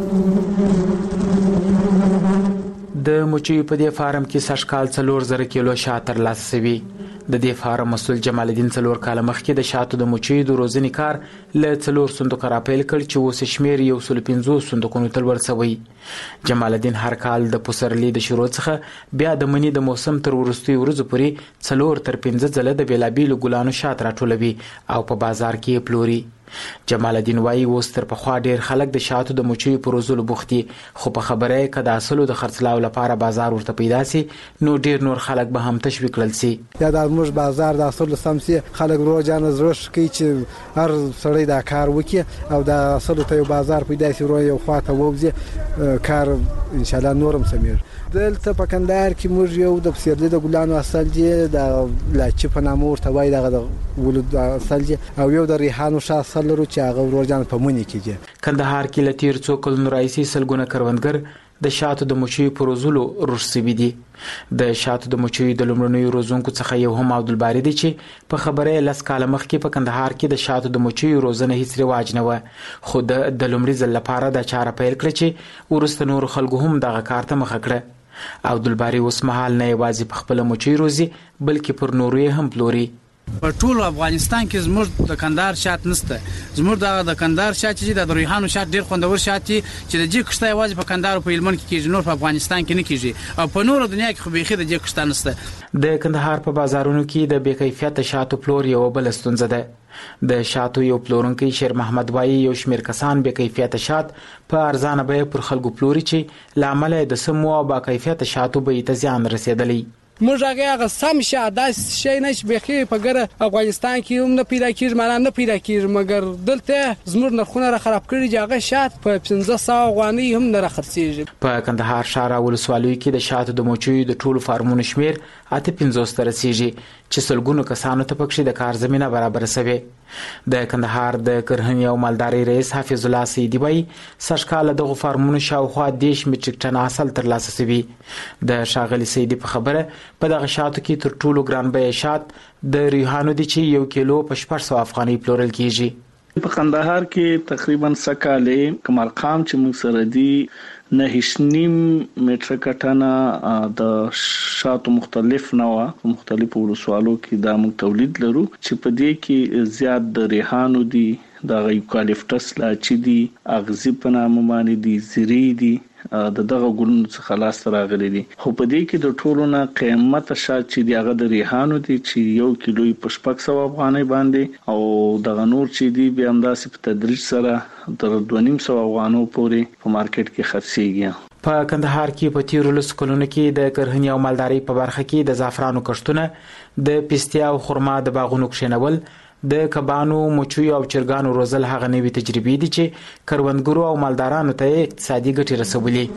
د مچیو په دې فارم کې سږکال څلور زره کیلو شات ترلاسه شوي. د دې فارم مسول جمال الدین څلور کاله مخکې د شاتو د مچیو د روزنې کار له څلور صندوق راپیل کړ چې اوس شمیر یو سل پنځوس صندوقونو ته ورسوي. جمال الدین هر کال د پسرلي د شروع څخه بیا د منی د موسم تر ورستي ورځو پورې څلور تر پنځه ځله د بیلابیلو ګلانو شات راټولوي او په بازار کې پلوري. جمال الدین وایي اوس تر پخوا ډیر خلک د شاتو د مچیو په روزلو بوخت دي، خو په خبره کې د اصلو د خرڅلاو لپاره بازار ورته پیدا سي نو ډیر نور خلک به هم تشویق کړل سي.
یا د موږ بازار د اصلو سمسي خلک روزانه زړه کوي چې هر سړی دا کار وکړي او د اصلو ته یو بازار پیدا سي ورو یو خواته ووځي کار ان شاء الله نورم سمیر. دلته په کندهار کې موږ یو د پسرلي د ګلانو اصل دي د لاچ په نامه ورته وایي دغه د ولود اصل دي او یو د ریحانو شات لرو چې هغه ورځان په مونږ کې دي.
کندهار کې لتیر څو کلونو راځي سلګونه کروندګر د شاتو د مچیو پروزولو رسوبي دي. د شاتو د مچیو د لومړنیو روزونکو څخه یو هم عبدالباری دی چې په خبره لس کاله مخکې په کندهار کې د شاتو د مچیو روزنه هیڅ رواج نه و، خو د لومړي ځل لپاره د چاره پیل کړ چې ورسته نور خلکو هم دغه کار ته مخه کړه. عبدالباری اوس مهال نه یوازې په خپل مچیو روزي بلکې پر نورو هم پلوري.
په ټول افغانستان کې زموږ د کندهار شات نشته. زموږ د کندهار شات چې د ریحانو شات ډیر خوندور شات چې د جې کښته یوازې په کندهار او په هلمند کې کېږي، نور په افغانستان کې نه کېږي او په نورو دنیا کې خو بيخي د جې کښته نشته.
د کندهار په بازارونو کې د بې کیفیت شاتو پلور یو بل ستونزه ده. د شاتو یو پلورونکی شیر محمد وایي یو شمیر کسان بې کیفیت شات په ارزانه بیه پر خلکو پلوري چې لامل د سمو او با کیفیت شاتو به ته زیان رسیدلی.
موږ هغه هغه سم شات داس شي نه چې بخي په ګره افغانستان کې هم نه پیدا کیږي، معنی نه پیدا کیږي، مګر دلته زموږ نرخونه را خراب کړي چې هغه شات په پنځه سوه غواني هم نه راخرڅيږي.
په کندهار ښار ولسوالۍ کې د شاتو د مچیو د ټولو فارمونو شمیر اته پنځوس ته رسیږي چې سلګونو کسانو ته پکې د کار زمينه برابر شوه. د کندهار د کرهنې او مالدارۍ رئیس حافظ الله سیدی وایي سږکال دغه فارمونو شاوخوا دیش میټریک ټن حاصل ترلاسه شوی. د شاغلي سیدی په خبره په دغه شاتو کې تر ټولو ګران بیه شات د ریحانو دي چې یو کیلو په شپږ سوه افغانۍ پلورل کیږي.
په کندهار کې تقریبا سکاله کمال خام چې موږ سره دي نه هیڅ نیم میټریک ټنه د شاتو مختلف نوع مختلفو ولسوالو کې د موږ تولید لرو چې په دې کې زیات د ریحانو دي، د یوکالیپټس لاچي دي، اغزي په نامه باندې دي، زری دي، د دغه ګلونو څخه لاس راغلي دي. خو په دې کې د ټولو نه قیمت شات چې دی هغه د ریحانو دي چې یو کیلو په شپږ سوه افغانۍ باندې او دغه نور چې دی بیا همداسې په تدریج سره تر دوه نیم سوه افغانو پورې په مارکیټ کې خرڅېږي.
په کندهار کې په تیرو لسو کلونو کې د کرهنې او مالدارۍ په برخه کې د زعفرانو کښتونه، د پستې او خرما د باغونو کښېنول، د کبانو، مچیو او چرګانو روزل هغه نوې تجربې دي چې کروندګرو او مالدارانو ته اقتصادي ګټې رسولي.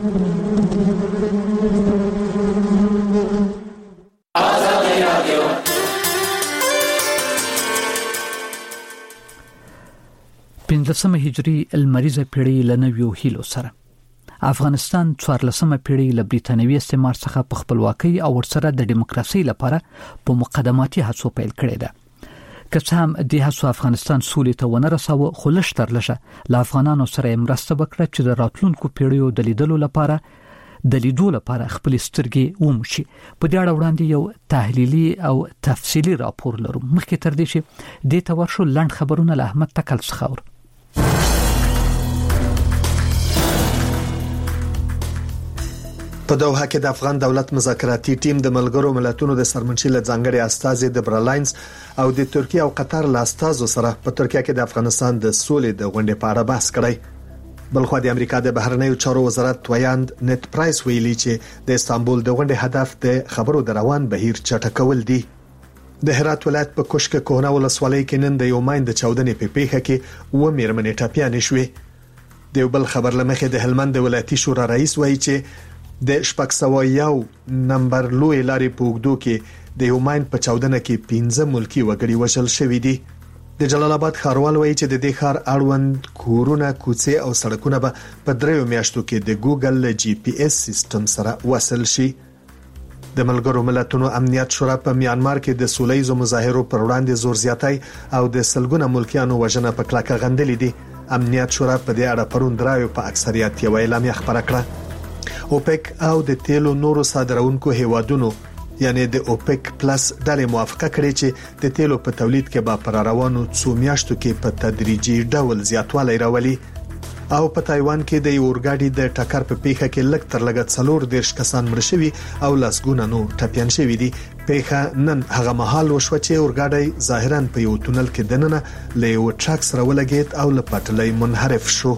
پنځلسمه هجری المریزه پیړۍ لنویو هیلو سره افغانستان څوارلسمه پیړۍ له بریتانوي استعمار څخه په خپلواکۍ او ورسره د دیموکراسي لپاره په مقدماتي هڅو پیل کړی ده. که څه هم د هڅو افغانستان سولې ته ونه رساوه، خو لږ تر لږه له افغانانو سره مرسته وکړه چې د راتلونکو پیړیو د لیدلو لپاره د لیدو لپاره خپل سترګې وموشي. په دې اړه وړاندې یو تحلیلي او تفصیلي راپور لرو. مخکې تر دې چې دې ته ورشو لنډ خبرونه له احمد تکل څخه اورو.
په دوحه کې د افغان دولت مذاکراتي ټیم د ملګرو ملتونو د سرمنشي له ځانګړي استازي د برلاینز او د ترکیه او قطر له استازو سره په ترکیه کې د افغانستان د سولې د غونډې په اړه بحث کړی. بلخو د امریکا د بهرنیو چارو وزارت ویاند نت پرایس ویلي چې د استانبول د غونډې هدف د خبرو د روان بهیر چټکول دي. د هرات ولایت په کوشک کوهنه ولسوالۍ کې نن د یو ماین د چاودنې په پیښه کې و میرمنې ټاپیانې شوې. د یو بل خبر لمخې د هلمند د ولایتي شورا رئیس وایي چې د شپږ سوه یو نمبر لوی لارې په اوږدو کې د یو ماین په چاودنه کې پنځه ملکی وګړي وژل شوي دي. د جلال آباد ښاروال وایي چې د دې ښار اړوند کورونه، کوڅې او سړکونه به په دریو میاشتو کې د ګوګل جی پی ایس سیستم سره وصل شي. د ملګرو ملتونو امنیت شورا په میانمار کې د سولهییزو مظاهرو پر وړاندې زور زیاتی او د سلګونه ملکیانو وژنه په کلکه غندلې دي. امنیت شورا په دې اړه پرون درایو په اکثریت یو اعلامیه خبره کړه. اوپک او د تیلو نورو صادرونکو هیوادونو یعنی د اوپک پلس ډلې موافقه کړې چې د تیلو په تولید کې به پر روانو څو میاشتو کې په تدریجي ډول زیاتوالی راولي. او په تایوان کې د اورګاډي د ټکر په پیښه کې لږ تر لږه څلور دیرش کسان مړ شوي او لسګونه نور ټپیان شوي دي. پیښه نن هغه مهال وشوه چې اورګاډي ظاهرا په یو تونل کې دننه له یو ټرک سره ولګید او له پټلۍ منحرف شو.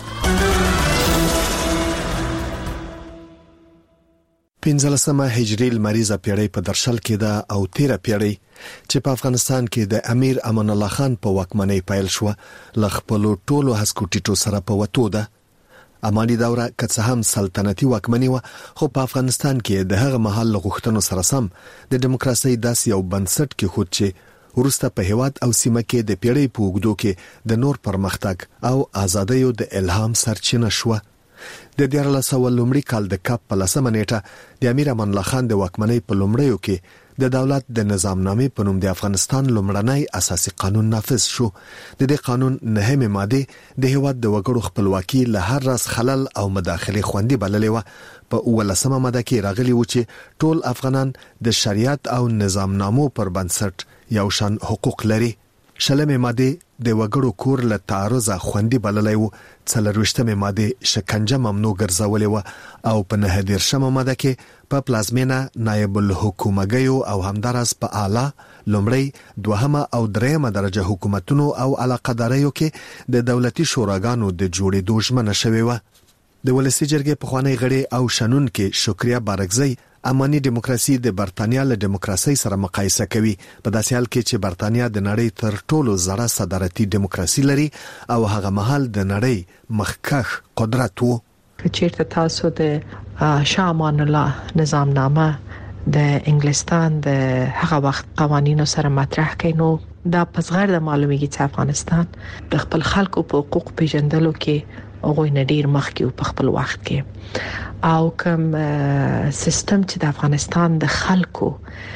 پنځلسمه هجری المریزه پیړۍ په درشل کې ده او تیره پیړۍ چې په افغانستان کې د امیر امان الله خان په واکمنۍ پیل شو ل خپل ټولو هسکو ټیټو سره په وته ده. اماني دوره که څه هم سلطنتي واکمنۍ و، خو په افغانستان کې د هغه مهال غوښتنو سره سم د دیموکراسي داس یو بنسټ کې خود چې ورسته په هیواد او سیمه کې د پیړۍ په وګړو کې د نور پرمختګ او ازادۍ د الهام سرچینه شو. د دیارلس سوه لومړي کال د کاپ په لسمه نیټه د امیر امان الله خان د واکمنۍ په لومړیو کې د دولت د نظامنامې په نوم د افغانستان لومړنی اساسي قانون نافذ شو. د دې قانون نهمه ماده د هیواد د وګړو خپلواکي له هر راز خلل او مداخله خوندي بللې و. په ولسمه ماده کې راغلی و چې ټول افغانان د شریعت او نظامنامو پر بنسټ یو شان حقوق لري. شلمه ماده د وګړو کور له تعرض خوندي بللې و. څلرويشتمه ماده شکنجه ممنوع ګرځولې و او په نه دیرشمه ماده کې په پلازمینه نائب الحکومګیو او همدارس په اعلی لومړی دوهمه او دریمه درجه حکومتونو او علاقه‌داریو کې د دولتي شوراګانو د جوړېدو ژمنه شوې و. د ولسی جرګې په خوانی غړي او شنن کې شکریا بارکزی اماني دیموکراسي د برتانیا له دیموکراسي سره مقایسه کوي. په داسې حال کې چې برتانیا د نړۍ تر ټولو زړه صدارتي دیموکراسي لري او هغه مهال د نړۍ مخکښ قدرت وو.
چیرته تاسو د شاه امان الله نظامنامه د انګلستان د هغه وخت قوانینو سره مطرح کینو دا پسغر د معلومیږي چې افغانستان د خپل خلکو په حقوق پیژندلو کې هغه نه ډیر مخکې په خپل وخت کې او کوم سیستم چې د افغانستان د خلکو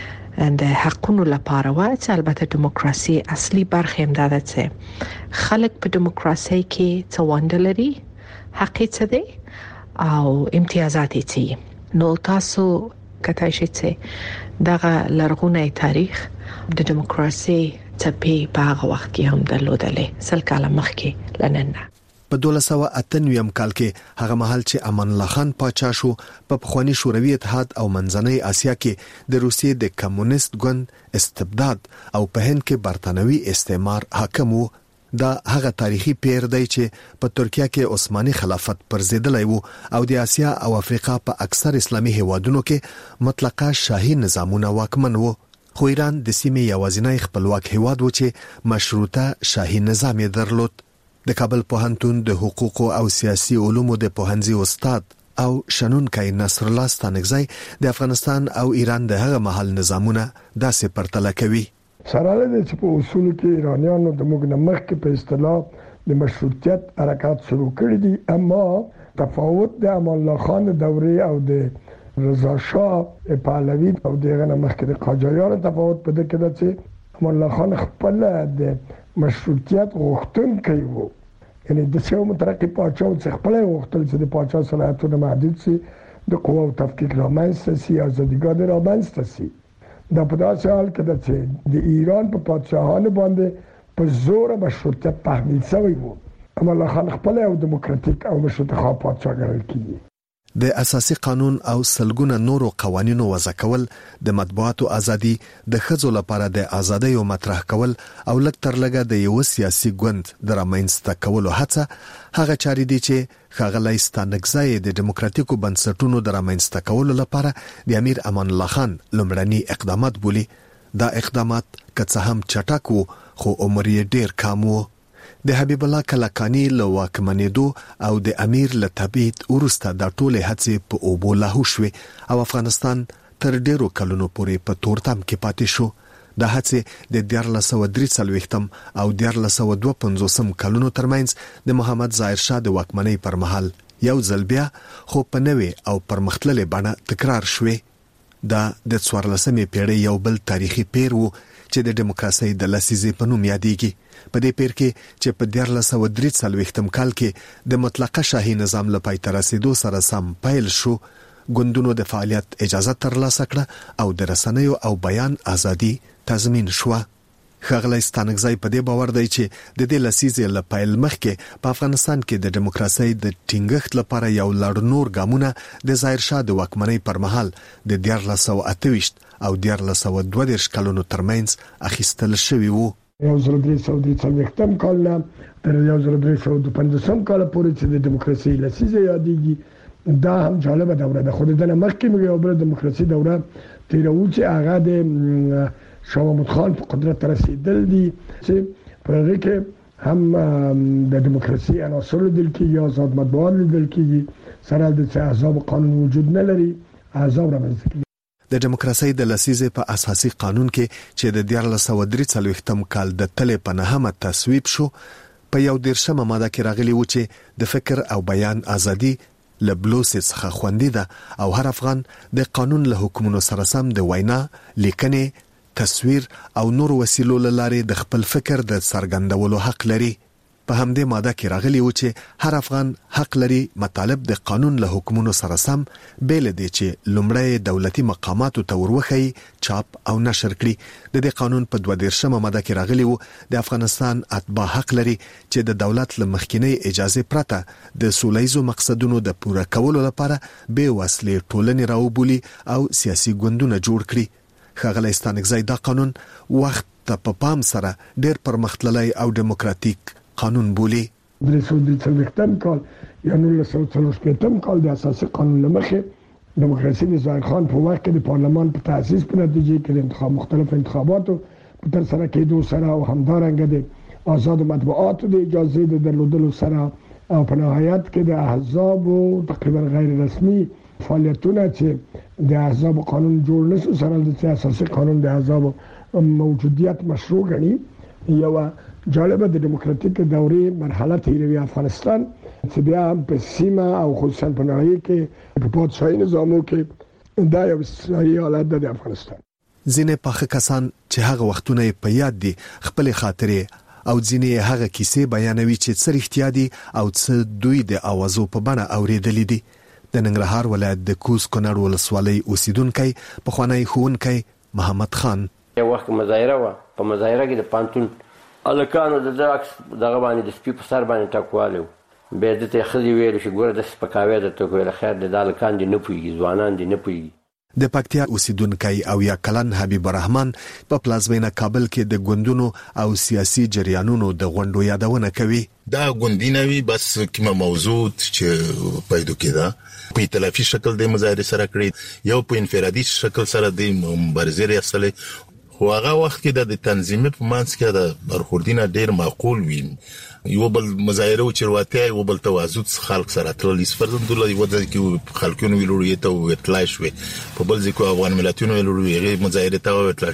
د حقونو لپاره و چې البته دیموکراسي اصلي برخه هم ده چې خلک په دیموکراسي کې څه وندلري حق څه دی او امتیازات څه نو تاسو کته شي چې دغه لرغونی تاریخ د دیموکراسي څپې په هغه وخت کې هم درلودلې سل کاله مخکې لننه.
په دولس سوه اته نوي کال کې هغه مهال چې امان الله خان پاچا شو په پخوانی شوروي اتحاد او منځنۍ اسیا کې د روسیې د کمونیست ګوند استبداد او په هند کې برتانوي استعمار حاکم وو. دا هغه تاریخي پیر دی چې په ترکیه کې عثماني خلافت پرځیدلی وو او د اسیا او افریقا په اکثر اسلامي هیوادونو کې مطلقه شاهي نظامونه واکمن وو. خو ایران د سیمې یوازینی خپلواک هیواد و چې مشروطه شاهي نظام یې درلود. د کابل پوهنتون د حقوق او سیاسي علومو د پوهنځي استاد او شنونکي نصر الله ستانګزی د افغانستان او ایران د هغه محل نظامونه داسې پرتله کوي.
سره له چې په اصول کې ایرانیانو د موږ نه مخکې په اصطلاح
د مشروطیت حرکات شروع کړی دي، اما تفاوت د امان الله خان دورې او د رضا شاه پهلوي او دغه مخکې د قاجاریانو تفاوت په دې کې ده چې امان الله خان خپل د مشروطیت غوښتونکی وو، یعنی د څو مترقي پاچا چې خپل غوښتل چې د پاچا صلاحیتونه محدود شي، د قوا او تفکیک رامنځته شي، ازادیګانې رامنځته شي. دا په داسې حال کې ده چې د ایران په پادشاهانو باندې په زور مشروطیت تحمیل شوی وو. امان الله خان خپل او دیموکراتیک او مشروطه پادشاه ګڼل کیږي.
د اساسي قانون او سلګونه نورو قوانینو وضع کول، د مطبوعاتو ازادي، د ښځو لپاره د ازادۍ او مطرح کول او لږ تر لږه د یو سیاسي ګوند د رامنځته کولو هڅه هغه چاري دي چې ښاغلی ستانکزی د دیموکراتیکو بنسټونو د رامنځته کولو لپاره د امیر امان الله خان لومړني اقدامات بولي. دا اقدامات که څه هم چټک وو خو عمر یې ډیر کم وو. د حبیب الله کلکانی له واکمنېدو او د امیر له تبعید وروسته د ټولې هڅې په اوبو لاهو شوې او افغانستان تر ډیرو کلونو پورې په تورتم کې پاتې شو. د هڅې د دیارلس سوه درې څلوېښتم او دیارلس سوه دوه پنځوسم کلونو ترمنځ د محمد ظاهر شاه د واکمنۍ پر مهال یو ځل بیا خو په نوې او پرمختللې بڼه تکرار شوې. دا د څوارلسمې پیړۍ یو بل تاریخي پیر و چې د دیموکراسۍ د لسیزې په نوم یادېږي. په دې پیر کې چې په دیارلس سوه درې څلوېښتم کال کې د مطلقه شاهي نظام له پای ته رسېدو سره سم پیل شو، ګوندونو د فعالیت اجازه ترلاسه کړه او د رسنیو او بیان ازادي تضمین شوه. ښاغلی ستانکزی په دې باور دی چې د دې لسیزې له پیل مخکې په افغانستان کې د دیموکراسۍ د ټینګښت لپاره یو لړ نور ګامونه د ظاهر شاه د واکمنۍ پر مهال د دیارلس سوه اته ویشت او دیارلس سوه دوه دېرش کلونو ترمنځ اخیستل شوي وو.
یو زر درې سوه درې څلوېښتم کال نه تر یو زر درې سوه دوه پنځوسم کال پورې چې د دیموکراسۍ لسیزه یادېږي، دا هم جالبه دوره ده. خو د دې نه مخکې موږ یو بل دیموکراسي دوره تېروو چې هغه د شاه محمود خان په قدرت رسېدل دي، چې په هغې کې هم د دیموکراسي عناصر لیدل کېږي، آزاد مطبوعات لیدل کېږي، سره د چې احزاب قانون وجود نه لري، احزاب رامنځته کېږي.
د دیموکراسۍ د لسیزې په اساسي قانون کې چې د دیارلس سوه درې څلوېښتم کال د تلې په نهمه تصویب شو، په یو دېرشمه ماده کې راغلي و چې د فکر او بیان ازادي له بلوسې څخه خوندي ده او هر افغان د قانون له حکمونو سره سم د وینا، لیکنې، تصویر او نور وسیلو له لارې د خپل فکر د څرګندولو حق لري. په همدې ماده کې راغلي و چې هر افغان حق لري مطالب د قانون له حکمونو سره سم بیل دي چې لومړی دولتي مقاماتو ته وروخی، چاپ او نشر کړي. د دې قانون په دوه دېرشمه ماده کې راغلي و د افغانستان اتباع حق لري چې د دولت له مخکینۍ اجازه پرته د سولهییزو مقصدونو د پوره کولو لپاره بې وسلې ټولنې راوبولي او سیاسي ګوندونه جوړ کړي. ښاغلی ستانکزی دا قانون وخت ته په پام سره ډېر پرمختللی او دیموکراتیک قانون بولی.
درې سوه درې څلوېښتم کال یا نولس سوه څلور شپېتم کال د اساسي قانون له مخې دیموکراسي د ظاهر خان په وخت کې د پارلمان په تاسیس په نتیجه کې د انتخاب مختلف انتخاباتو په ترسره کېدو سره او همدارنګه د آزادو مطبوعاتو د اجازې د درلودلو سره او په نهایت کې د احزابو تقریبا غیر رسمي فعالیتونه چې د احزاب قانون جوړ نشو سره د اساسي قانون د احزاب موجودیت مشروع غني. یو جالبه د دیموکراتیک دورې مرحله تیروي افغانستان چې بیا په سیمه او خصوصا په نړۍ کې په پادشاهي نظامو کې دا یو استثنایي حالت ده د افغانستان.
ځینې پاخه کسان چې هغه وختونه په یاد دي خپل خاطرې او ځینې هغه کیسې بیانوي چې څه رښتیا دي او څه دوی د اوازو په بڼه اورېدلې دي. د ننګرهار ولایت د کوز کونړ ولسوالۍ اوسیدونکی پخوانی ښوونکی محمد خان
یو وخت مظاهره وه، په مظاهره کې د پانتون الکانو د عکس دغه باندې د سپي په سر باندې ټکوالی و. بیا دې ته یې ښځې ویلو چې ګوره داسې سپکاوی درته وکړله، خیر دی دا هلکان دې نه پوهېږي، ځوانان دې نه پوهېږي.
د پکتیا اوسیدونکی او یا کلن حبیب الرحمن په پلازمینه کابل کې د ګوندونو او سیاسي جریانونو د غونډو یادونه کوي.
دا ګوندونه وي بس کومه موضوع چې پیدا کېده په ائتلافي شکل د مظاهرې سره کړی، یو په انفرادي شکل سره د مبارزې ریاستلې، خو هغه وخت کې د تنظیمي په منځ کې د برخوردینه ډیر معقول وي. یو بل مظاهره او چرواتیا یو بل توازن خلک سره ترلې سپرزند الله یو ځل کې خلکونو ویلوړي ته وټلای شوې، په بل ځکه افغان ملتونو ویلوړي غي مظاهره ته وټلای شوې.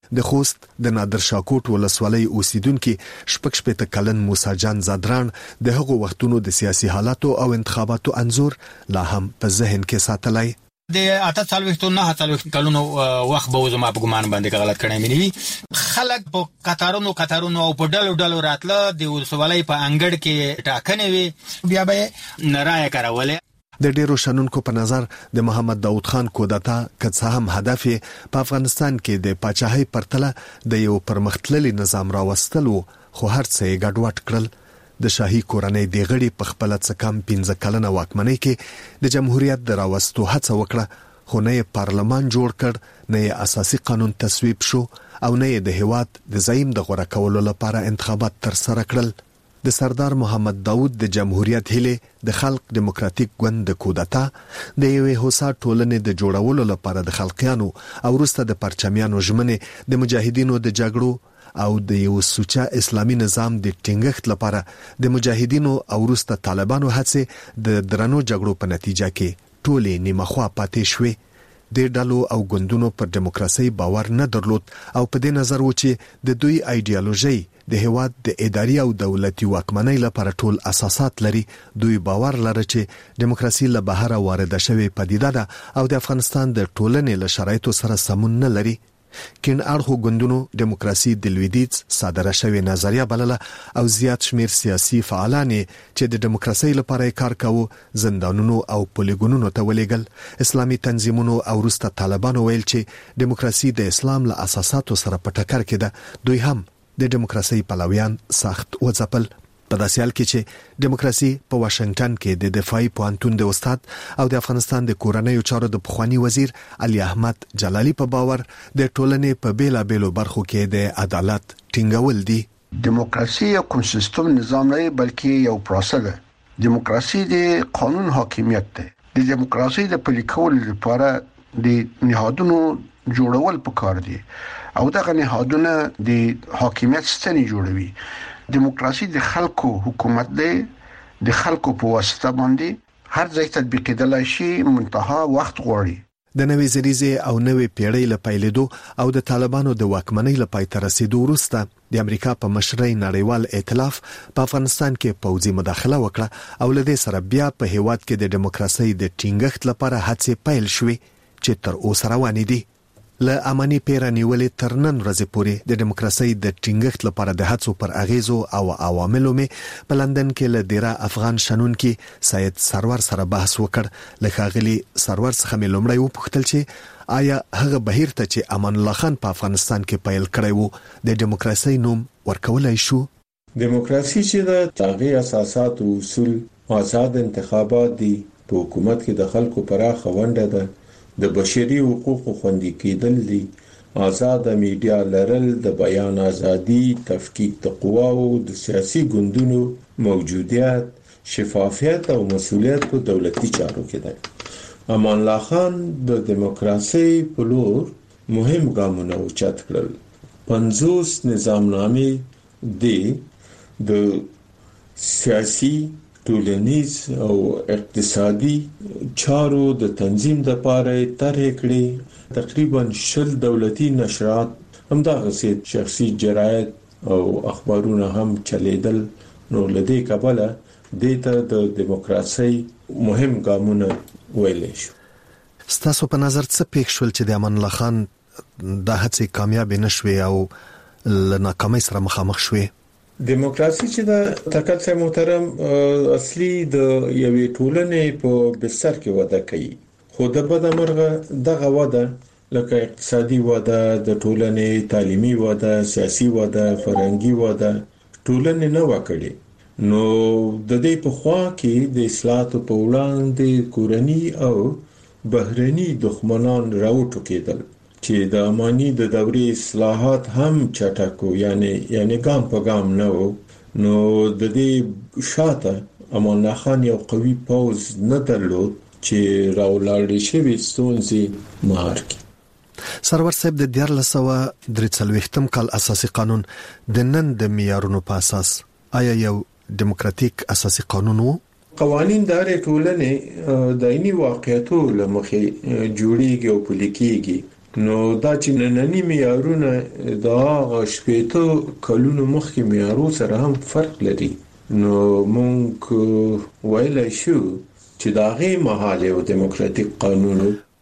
د خوست د نادر شاکوټ ولسوالۍ اوسیدونکو شپږ شپږ کلن موسی جان زادران د هغو وختونو د سیاسي حالاتو او انتخاباتو انزور لا هم په ذهن کې ساتلای.
د اته څلوېښتو نه څلوېښت کلونو وخت به زما په ګمان باندې غلط کړی مې خلک په قطارونو قطارونو او په ډلو ډلو راتله د ولسوالۍ په انګړ کې ټاکنې وي بیا به رایه کارولې.
د ډیرو شنونکو په نظر د محمد داود خان کودتا که هم هدف په افغانستان کې د پاچاهۍ پرتله د یو پرمختللي نظام راوستلو خو هر څه یې ګډوډ کړل. د شاهي کورنۍ د غړي په خپل څه کم پنځه کلنه واکمنۍ کې د جمهوریت د راوستو هڅه وکړه خو نه پارلمان جوړ کړ نه اساسي قانون تصویب شو او نه د هیواد د زعیم د غوړه کولو لپاره انتخابات تر سره کړل. د سردار محمد داود د جمهوریت هله د خلق دیموکراتیک ګوند د کودتا د یوې هوسا ټولنې د جوړولو لپاره د خلقیانو او وروسته د پرچمیانو ژمنې د مجاهدینو د جګړو او د یو سوچا اسلامي نظام د ټینګښت لپاره د مجاهدینو او وروسته طالبانو هڅې د درنو جګړو په نتیجه کې ټولې نیمه خوا پاتې شوې. د ډلو او ګوندونو پر دیموکراسي باور نه درلود او په دې نظر و چې د دوی ایډیالوژي د هیواد د اداري او دولتي واکمنۍ لپاره ټول اساسات لري. دوی باور لري چې دیموکراسي له بهر وارده شوی پدیده ده او د افغانستان د ټولنې له شرایطو سره سمون نه لري. کین اړخو ګوندونو دیموکراسي د لویدیځ صادره شوی نظریه بلله او زیات شمیر سیاسي فعالان چې د دیموکراسي لپاره کار کاوه زندانونو او پولیګونونو ته ولېګل. اسلامي تنظیمونو او وروسته طالبانو ویل چې دیموکراسي د اسلام له اساساتو سره په ټکر کې ده. دوی هم د دیموکراسي پلویان سخت وځپل. په داسې حال کې چې دیموکراسي په واشنگټن کې د دفاعي پوهنتون د استاد او د افغانستان د کورنیو چارو د پخوانی وزیر علي احمد جلالي په باور د ټولنې په بیلابېلو برخو کې د عدالت ټینګول دي.
دیموکراسي یو کوم سیستم نظام نه بلکې یو پروسه ده. دیموکراسي د قانون حاکمیت ده. د دیموکراسي د پلي کولو لپاره د نهادونو جوړول پکار دي او دغه نهادونه د حاکمیت ستنې جوړوي. دیموکراسي د خلکو حکومت دی. د خلکو په واسطه باندې هر ځای تطبیق کېدلای شي منتها وخت غواړي.
د نوې زریزې او نوې پیړۍ له پیلېدو او د طالبانو د واکمنۍ له پای ته رسیدو وروسته د امریکا په مشرۍ نړیوال ائتلاف په افغانستان کې پوځي مداخله وکړه او له دې سره بیا په هیواد کې د دیموکراسي د ټینګښت لپاره هڅې پیل شوې چې تر اوسه روانې دي. له اماني پیره نیولې تر نن ورځې پورې د دیموکراسي د ټینګښت لپاره د هڅو پر اغیزو او عواملو مې په لندن کې له ډیره افغان شنونکو سید سرور سره بحث وکړ. له ښاغلي سرور څخه مې لومړی وپوښتل چې آیا هغه بهیر ته چې امان الله خان په افغانستان کې پیل کړی وو د دیموکراسي نوم ورکولای شو؟
دیموکراسي چې د تغیر اساسات او اصول آزاد انتخابات دي په حکومت کې د خلکو پراخه ونډه ده. د بشري حقوقو خوندي کېدل دي. آزاد میډیا لرل د بیان ازادي تفکیک د قواو د سیاسي ګوندونو موجودیت شفافیت او مسؤلیت په دولتي چارو کې ده. امان الله خان د دیموکراسي په لور مهم ګامونه اوچت کړل. پنځوس نظامنامې د د سیاسي ټولنیز او اقتصادي چارو د تنظیم د پاره طرح کړي. تقریبا شل دولتي نشرات همدغه شخصي جراید او اخبارونه هم چلیدل. نو لدې کبله دته د دیموکراسي مهم ګامونه ویل شو.
ستاسو په نظر څه پېښ شول چې د امان الله خان د هڅې کامیاب نشوي او له ناکامۍ سره مخامخ شوي؟
دیموکراسي چې د تکل محترم اصلي د یوې ټولنې په بستر کې وده کوي. خو د بدمرغه دغه وده لکه اقتصادي وده د ټولنې تعلیمي وده سیاسي وده فرهنګي وده ټولنې نه وکړي. نو د دې په خوا کې د اصلاحاتو په وړاندې کورني او بهرني دښمنان راوټو کېدل چې د اماني د دورې اصلاحات هم چټکو یعنی یعنی ګام په ګام نه وو. نو د دې شاته امان الله خان یو قوي پوز نه درلود چې راولاړ شي ستونزې مهار کړي.
سرور صاحب د دیارلس سوه درې څلوېښتم کال اساسي قانون د نن د معیارونو په اساس آیا یو دیموکراتیک اساسي قانون وو؟
قوانین د هرې ټولنې د عیني واقعیتو له مخې جوړیږي او پلي کیږي. نو دا چې نننی معیارونه دا شپېته کلونو مخکې معیارو سره هم فرق لري. نو مونږ ویلای شو چې دا غي مهاله او دیموکراتیک قانون.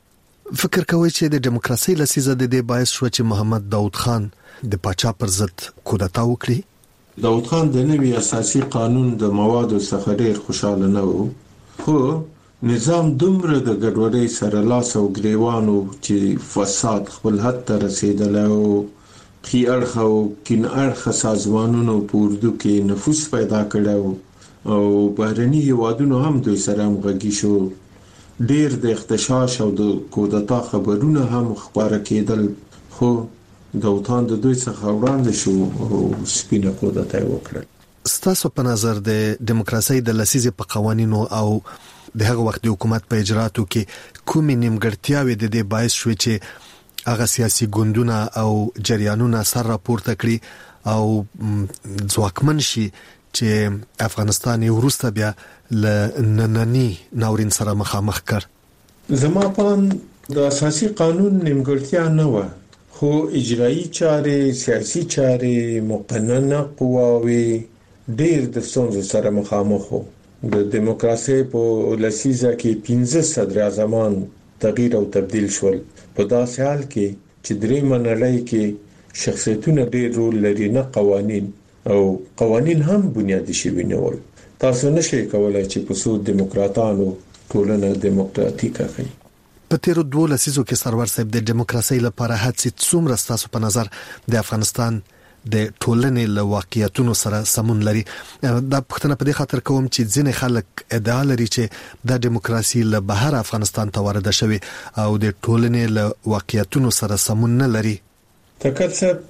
فکر کوي چې د دیموکراسي لسیزه د دې باعث شو چې محمد داود خان د پاچا پر ضد کودتا وکړي.
داود خان د نوي اساسي قانون د موادو څخه ډېر خوشاله نه و، خو نظام دومره د ګډوډۍ سره لاس او ګریوانو چې فساد خپل حد ته رسیدلی او خي اړخ او کین اړخ سازمانونو په اردو کې نفوذ پیدا کړی او بهرني هیوادونو هم دوی سره همغږي شو. ډېر د اختشاش او د کودتا خبرونه هم خبره کېدل، خو داود خان د دوی څخه وړاندې شو او سپینه کودتا یې وکړه.
ستاسو په نظر د دیموکراسي د لسیزې په قوانینو او د هغه وخت د حکومت په اجراتو کې کومې نیمګړتیاوې د دې باعث شوې چې هغه سیاسي ګوندونه او جریانونه سر راپورته کړي او ځواکمن شي چې افغانستان یې وروسته بیا له ننني ناورین سره مخامخ کړ؟
زما په د اساسي قانون نیمګړتیا نه و، خو اجرایی چارې، سیاسي چارې، مقننه قواوې ډېر د ستونزو سره مخامخ وو. د دیموکراسي په لسیزه کې پنځه صدر اعظمان تغییر او تبديل شول، په داسې حال کې چې درې منلای کې شخصیتونه ډېر رول لري، نه قوانین، او قوانین هم بنیادی شوي نه ول. تاسو نشئ کولای چې په سود دیموکراتانو ټولنه دیموکراتیکه کړئ.
په تیرو دوه لسیزو کې سرور صاحب د دیموکراسي لپاره هڅې څومره ستاسو په نظر د افغانستان د ټولنې له واقعیتونو سره سمون لري؟ دا پښتنه په دې خاطر کوم چې ځینې خلک ادعا لري چې د دیموکراسي له بهر افغانستان ته وارده شوی او د ټولنې له واقعیتونو سره سمون نه لري.
تکل صاحب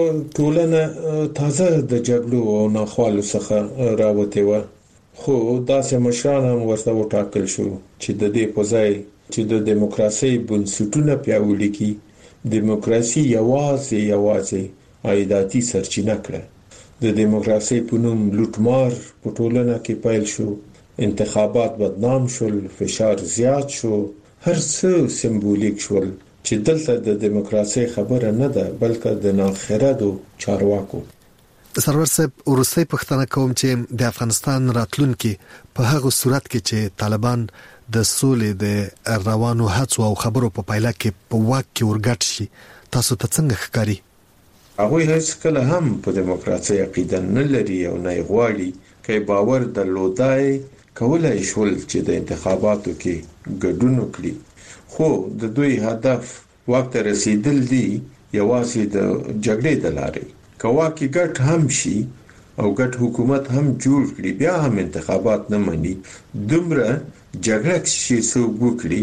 ټولنه تازه د جګړو او ناخوالو څخه راوته و، خو داسې مشران هم ورته وټاکل شو چې د دې په ځای چې د دیموکراسي بنسټونه پیاوړي کړي، دیموکراسي یوازې یوازې عایداتي سرچینه کړه. د دیموکراسي په نوم لوټمار په ټولنه کې پیل شو، انتخابات بدنام شول، فشار زیات شو، هر څه سمبولیک شول چې دلته د دیموکراسي خبره نه ده بلکې د ناخردو چارواکو.
سرور صاحب ورسې پښتنه کوم چې د افغانستان راتلونکي په هغه صورت کې چې طالبان د سولې د روانو هڅو او خبرو په پایله کې په واک کې ورګټ شي، تاسو ته څنګه ښکاري؟
هغه هیڅ کله هم په دیموکراسي عقیده نه لري او نه غواړي چې باور درلودای کولای شول چې د انتخاباتو کې ګډون وکړي، خو د دوی هدف وخت رسیدل دي یوازې د جګړې د لارې. کوا کې ګټ هم شي او ګټ حکومت هم جوړ کړي، بیا هم انتخابات نه مني، دومره جګړه شي سو وکړي،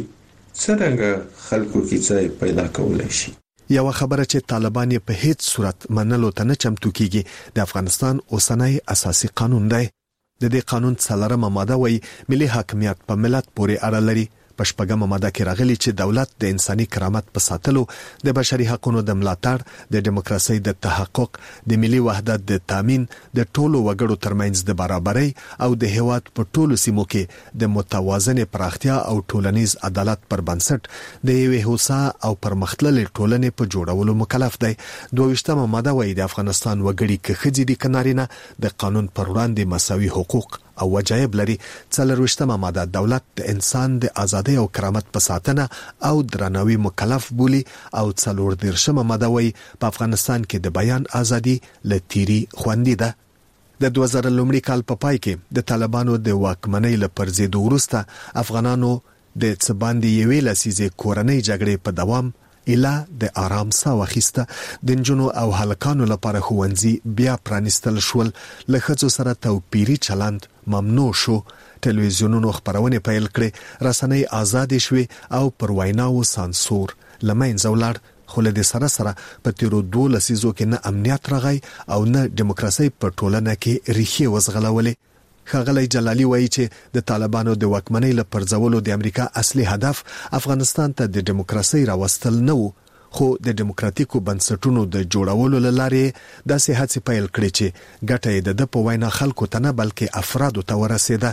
څنګه خلکو کې ځای پیدا کولای شي.
یو خبره چې طالبان په هیڅ صورت منلو ته نه چمتو کیږي د افغانستان اوسنۍ اساسي قانون دی. د دې قانون څلورمه ماده وایي ملي حاکمیت په ملت پورې اړه لري. په شپږمه ماده کې راغلي چې دولت د انساني کرامت په ساتلو، د بشري حقوقو د ملاتړ، د دیموکراسي د تحقق، د ملي وحدت د تامین، د ټولو وګړو ترمنځ د برابرۍ او د هیواد په ټولو سیمو کې د متوازنې پراختیا او ټولنیز عدالت پر بنسټ د یوې هوسا او پرمختللې ټولنې په جوړولو مکلف دی. دوه ماده وایي د افغانستان وګړي که ښځې دي که نارینه د قانون پر وړاندې مساوي حقوق او وجایب لري. څلرویشتمه ماده دولت د انسان د ازادۍ او کرامت په ساتنه او درناوي مکلف بولی او څلور دیرشمه ماده وایي په افغانستان کې د بیان ازادي له تیری خوندي ده. د دوه زره لومړي کال په پای کې د طالبانو د واکمنۍ له پرځېدو وروسته افغانانو د څه باندې یوې لسیزې کورنۍ جګړې په دوام اله د آرام ساه واخیسته. د نجونو او هلکانو لپاره ښوونځي بیا پرانیستل شول، له ښځو سره توپیري چلند ممنوع شو، ټلویزیونونو خبرونه پیل کړې، رسنۍ آزادې شوې او پر ویناو سانسور لمنځه ولاړ. خو له دې سره سره په تیرو دوه لسیزو کې نه امنیت راغی او نه دیموکراسي په ټولنه کې ریښې وزغلولې. ښاغلی جلالي وایي چې د طالبانو د واکمنۍ له پرځولو د امریکا اصلي هدف افغانستان ته د دیموکراسي راوستل نه و، خو د دیموکراتیکو بنسټونو د جوړولو لاره داسې هڅې پیل کړې چې ګټه یې د په وینا خلکو ته نه بلکې افرادو ته ورسېده.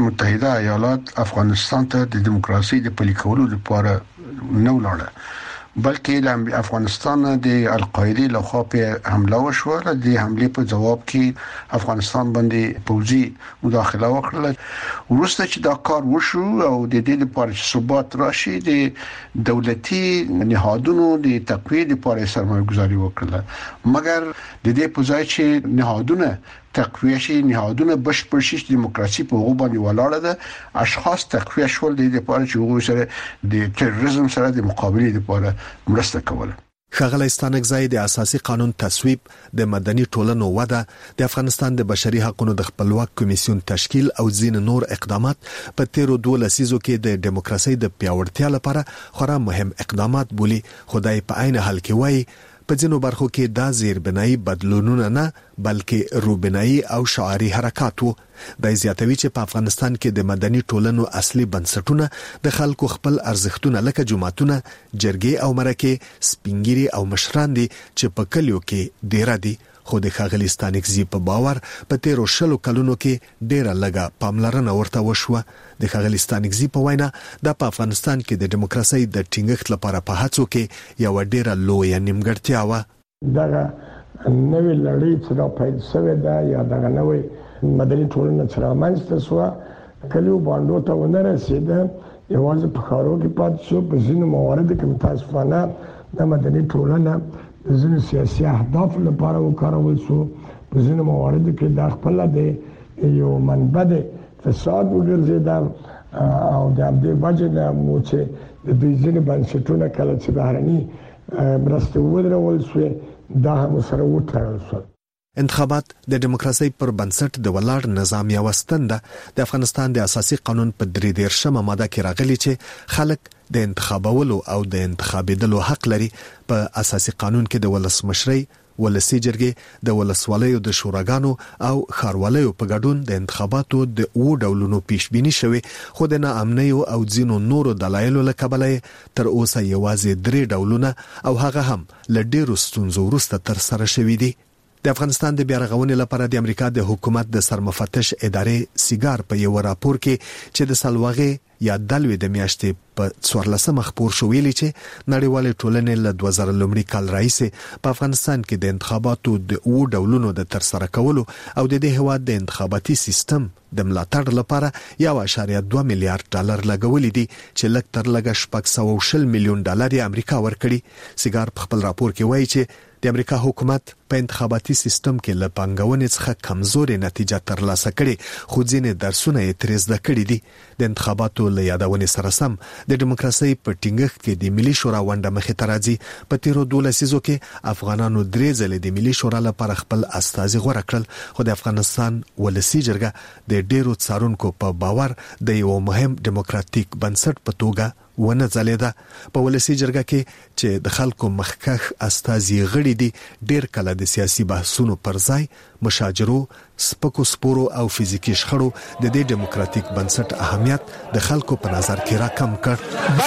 متحده ایالات افغانستان ته د دیموکراسي د پلي کولو لپاره نه ولاړه، بلکې د افغانستان د القاعده لخوا په حمله وشو. د حمله په جواب کې افغانستان باندې پوځي مداخله وکړه. ورسته چې دا کار وشو او د دې لپاره چې ثبات راشي د دولتي نهادونو د تقویه لپاره سرمایه‌گذاري وکړه. مګر د دې په ځای چې نهادونه تقویه شي، نهادونه بشپړ شي، دیموکراسي په هغه باندې ولاړه ده، اشخاص تقویه شول د دې لپاره چې هغه سره د تروریزم سره د مقابله لپاره مرسته کوله.
ښاغلی ستانکزی د اساسي قانون تصویب، د مدني ټولنو وده، د افغانستان د بشري حقوقو د خپلواک کمیسیون تشکیل او ځین نور اقدامات په تیرو دوه لسیزو کې د دیموکراسي د پیاوړتیا لپاره خورا مهم اقدامات بولي. خدای په عین حال کې وایي په ځینو برخو کې دا زیربنایي بدلونونه نه بلکې روبنایي او شعاري حرکات وو. د زیاتوي چې په افغانستان کې د مدني ټولنو اصلي بنسټونه د خلکو خپل ارزښتونه لکه جماعتونه، جرګې او مرکې، سپینګيري او مشران دي چې په کلیو کې ډیر دي. خو د ښاغلي ستانکزي په باور په تیرو شلو کلونو کې ډیره لږه پاملرنه ورته وشوه. د ښاغلي ستانکزي په وینا د په افغانستان کې د دیموکراسي د ټینګښت لپاره په هڅو کې یو ډیره لویه نیمګړتیا و.
دا نوې لړۍ چې دا پیل شوې ده یا دا نوې مدني ټولنه چې رامنځته شوه کلیو باندې ته ونه رسیده، یوازې په ښارو کې پاتې شو. په ځینو مواردو کې متاسفانه د مدني ټولنه د ځینو سیاسي اهداف لپاره وکارول شو. په ځینو مواردو کې د خپل د یو منبع د فساد وګرځیدا او د دې وجه نه مو چې د دې ځینو بنسټونو کله چې بهرني مرسته ودرول شو دا هم سره وټړل شو.
انتخابات د دیموکراسي پر بنسټ د ولاړ نظام یو ستنده د افغانستان د اساسي قانون په درې دیرشمه ماده کې راغلي چې خلک د انتخابولو او د انتخابېدلو حق لري. په اساسي قانون کې د ولسمشرۍ، ولسي جرګې، د ولسوالیو د شوراګانو او ښاروالۍ په ګډون د انتخاباتو د او ډولونو پیشبینی شوی، خو د ناامنۍ او ځینو نورو دلایلو له کبله تر اوسه یوازې درې ډولونه او هغه هم له ډیرو ستونزو وروسته تر سره شوي دي. د افغانستان د بیارغونې لپاره د امریکا د حکومت د سرمفتش ادارې سیګار په یو راپور کې چې د سلواغې یا دلوي د میاشتې په څوارلسمه خپور شو ویلي چې نړیوال ټولنې له دوه زره لومړي کال راهیسې په افغانستان کې د انتخاباتو د او ډولونو د ترسره کولو او د دې هواد د انتخاباتي سیستم د ملاتړ لپاره یو اشاریه دوه میلیارډ ډالر لګولې دي چې لږ تر لږه شپږ سوه او شل میلیون ډالر یې امریکا ورکړي. سیګار په خپل راپور کې وایي چې د امریکا حکومت په انتخاباتي سیستم کې له پنګونې څخه کمزورې نتیجه ترلاسه کړي، خو ځینې درسونه یې ترې زده کړي دي. د انتخاباتو له یادونې سره سم د دیموکراسي په ټینګښت کې د ملي شورا ونډه مخې ته راځي. په تیرو دوه لسیزو کې افغانانو درې ځلې د ملي شورا لپاره خپل استازي غوړه کړل، خو د افغانستان ولسي جرګه د ډیرو څارونکو په باور د یو مهم دیموکراتیک بنسټ په توګه ونه ځلیده. په ولسي جرګه کې چې د خلکو مخکخ استازي غړي دي ډیر کله د سیاسي بحثونو پر ځای مشاجرو، سپکو سپورو او فزیکی شخړو د دې دیموکراتیک بنسټ اهمیت د خلکو په نظر کې را کم کړ.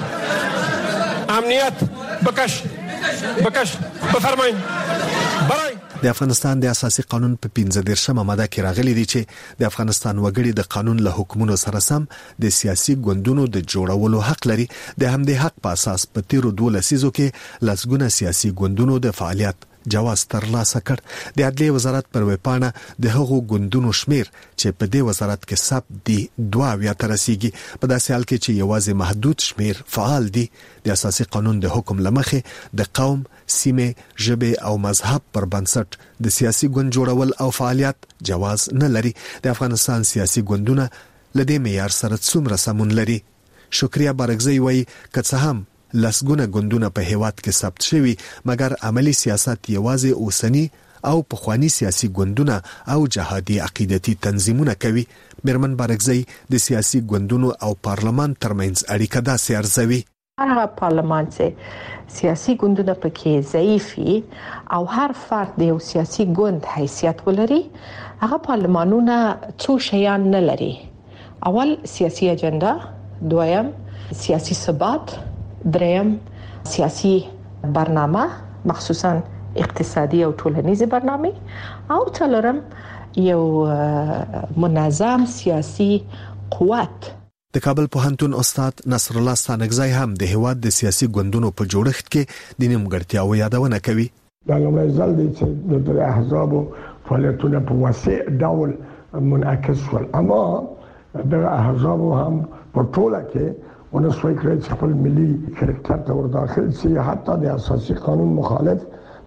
برای امنیت بکش بکش بفرمایئ. برای
د افغانستان د اساسي قانون په پنځه دیرشمه ماده کې راغلي دي چې د افغانستان وګړي د قانون له حکمونو سره سم د سیاسي ګوندونو د جوړولو حق لري. د همدې حق په اساس په تیرو دوه لسیزو کې لسګونه سیاسي ګوندونو د فعالیت جواز ترلاسه کړ. د عدلیې وزارت پر ویبپاڼه د هغو ګوندونو شمیر چې په دې وزارت کې ثبت دي دوه اویا ته رسیږي، په داسې حال کې چې یوازې محدود شمیر فعال دي. د اساسي قانون د حکم لمخې د قوم، سیمه، ژبه او مذهب پر بنسټ د سیاسي ګوند جوړول او فعالیت جواز نه لري. د افغانستان سیاسي ګوندونه لدې معیار سره څومره سمون لري؟ شکریا بارګزی وایي که څه هم لسګونه ګوندونه په هیواد کې ثبت شوي، مګر عملی سیاست یوازې اوسنی او پخوانی سیاسي ګوندونه او جهادي عقیدتي تنظیمونه کوي. میرمن بارګزی د سیاسي ګوندونو او پارلمان ترمنځ اړیکه داسې ارزوي.
هغه پارلمان چې سیاسي ګوندونه پکې ضعیفي او هر فرد د یو سیاسي ګوند حیثیت ولري، هغه پارلمانونه څو شیان نه لري. اول سیاسي اجنډا، دویم سیاسي ثبات، دریم سیاسي برنامه مخصوصا اقتصادي او ټولنیزه برنامه، او څلورم یو منظم سیاسي قوت.
د کابل پوهنتون استاد نصر الله ستانکزی هم د هیواد د سیاسي ګوندونو په جوړښت کې د نیمګړتیاو یادونه کوي.
دا لومړی ځل دی چې د احزابو فعالیتونه په واسع ډول منعکس شول، اما د احزابو هم په ټوله کې ونسوي کړی چې خپل ملي کرکټر ته ور داخل شي. حتی د اساسي قانون مخالف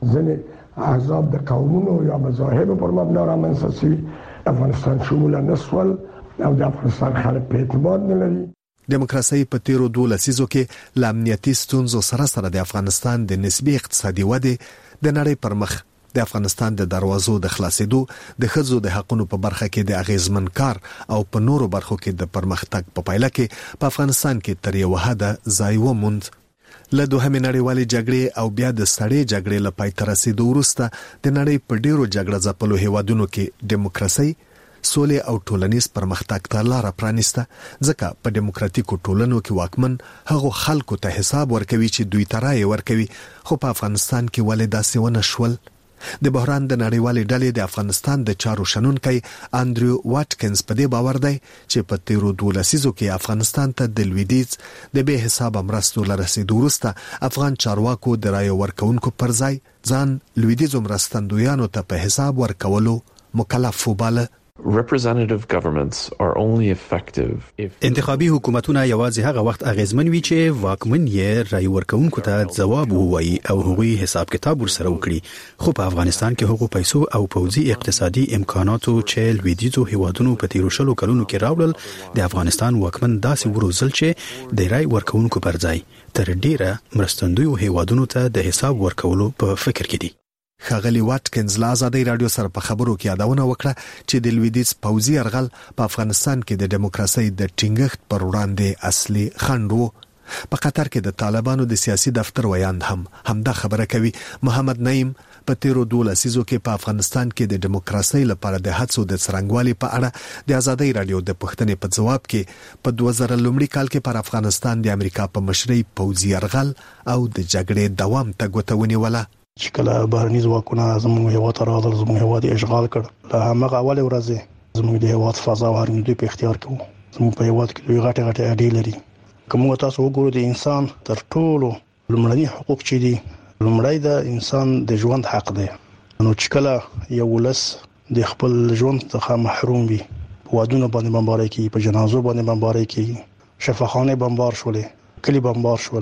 ځینې احزاب د قومونو یا مذاهب پر مبنا رامنځته شوي افغانستان شموله نسول او د افغانستان خلک په اعتماد نه لري.
دیموکراسي په تیرو دوه لسیزو کې ل امنیتي ستونزو سره سره د افغانستان د نسبی اقتصادي ودې د نړۍ پر مخ د افغانستان د دروازو د خلاصېدو، د ښځو د حقوقو په برخه کې د اغیزمن کار او په نورو برخو کې د پرمختګ په پایله کې په افغانستان کې تر یو حده ځای وموند. له دوهمې نړیوالې جګړې او بیا د سړې جګړې له پای ته رسیدو وروسته د نړۍ په ډیرو جګړه ځپلو هیوادونو کې دیموکراسي، سولې او ټولنیز پرمختګ ته لار پرانیسته، ځکه په دیموکراتیکو ټولنو کې واکمن هغو خلکو ته حساب ورکوي چې دوی ته رایه ورکوي. خو په افغانستان کې ولې داسې ونه شول؟ د بحران د نړیوالې ډلې د افغانستان د چارو شنونکی اندریو واټکنز په دې باور دی چې په تیرو دوه لسیزو کې افغانستان ته د لویدیځ د بې حسابه مرستو لرسېدو وروسته افغان چارواکو د رایه ورکوونکو پر ځای ځان لویدیځو مرستندویانو ته په حساب ورکولو مکلف وباله.
Representative governments are only effective if
انتخابي حکومتونه یوازې هغه وخت اغیزمن وي چې واکمن یې رای ورکوونکو ته ځواب ووایي او هغوی حساب کتاب ورسره وکړي. خو په افغانستان کې هغو پیسو او پوځي اقتصادي امکاناتو چې لویدیځو هیوادونو په تیرو شلو کلونو کې راوړل، د افغانستان واکمن داسې وروزل چې د رای ورکوونکو پر ځای تر ډیره مرستندویو هیوادونو ته د حساب ورکولو په فکر کې دي. ښاغلي واټکنز له ازادۍ راډیو سره په خبرو کې یادونه وکړه چې د لویدیځ پوځي یرغل په افغانستان کې د دیموکراسۍ د ټینګښت پر وړاندې اصلي خنډ و. په قطر کې د طالبانو د سیاسي دفتر ویاند هم همدا خبره کوي. محمد نعیم په تیرو دوه لسیزو کې په افغانستان کې د دیموکراسۍ لپاره د هڅو د څرنګوالي په اړه د ازادۍ راډیو د پوښتنې په ځواب کې په دوه زره لومړي کال کې پر افغانستان د امریکا په مشرۍ پوځي یرغل او د جګړې دوام ته ګوته ونیوله.
چې کله بهرني ځواکونه زموږ هیواد ته راغلل، زموږ هیواد اشغال کړ، له همغه اول ورځې زموږ د هیواد فضا او هرنګ دوی په اختیار کې وو. زموږ په هیواد کې دوی غټه غټه اډې لري. کوم تاسو وګورئ د انسان تر ټولو لومړني حقوق چې دي، لومړی د انسان د ژوند حق دی. نو چې کله یو ولس د خپل ژوند څخه محروم وي، په وادونو باندې بمبارۍ کیږي، په جنازو باندې بمبارۍ کیږي، شفاخانه بمبار شولې، کلی بمبار شول،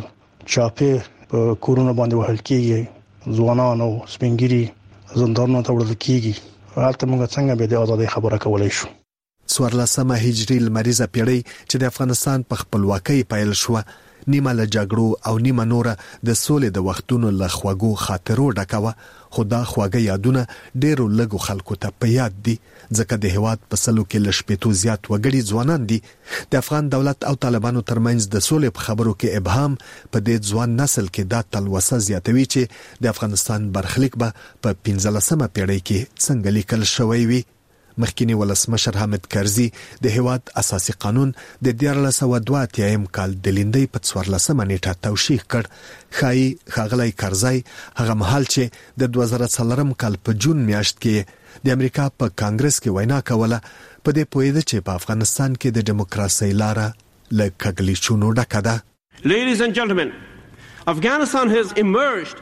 چاپې په کورونو باندې وهل کیږي، ځوانان او سپینګری زندانونو ته وړل کیږي. حالت موږ څنګه به د ازادۍ خبره کولای شو؟
څوارلسمه هجري لمریزه پیړۍ چې د افغانستان په خپلواکۍ پیل شو، نیمه له جګړو او نیمه نوره د سولې د وختونو له خوږو خاطرو ډکه وه. خو دا خواږه یادونه ډیرو لږو خلکو ته په یاد دي، ځکه د هیواد په سلو کې له شپېتو زیات وګړي ځوانان دي. د افغان دولت او طالبانو ترمنځ د سولې په خبرو کې ابهام په دې ځوان نسل کې دا تلوسه زیاتوي چې د افغانستان برخلیک به په پنځلسمه پیړۍ کې څنګه لیکل شوی وي. مخکینی ولسمشر حامد کرزي د هیواد اساسي قانون د دیارلس سوه دوه اتیایم کال د لیندۍ په څوارلسمه نیټه توشیح کړ. ښایي ښاغلی کرزی هغه مهال چې د دوه زره څلورم کال په جون میاشت کې د امریکا په کانګرس کې وینا کوله، په دې پوهېده چې په افغانستان کې د دیموکراسۍ لاره له کږلېچونو ډکه ده.
Ladies and gentlemen, Afghanistan has emerged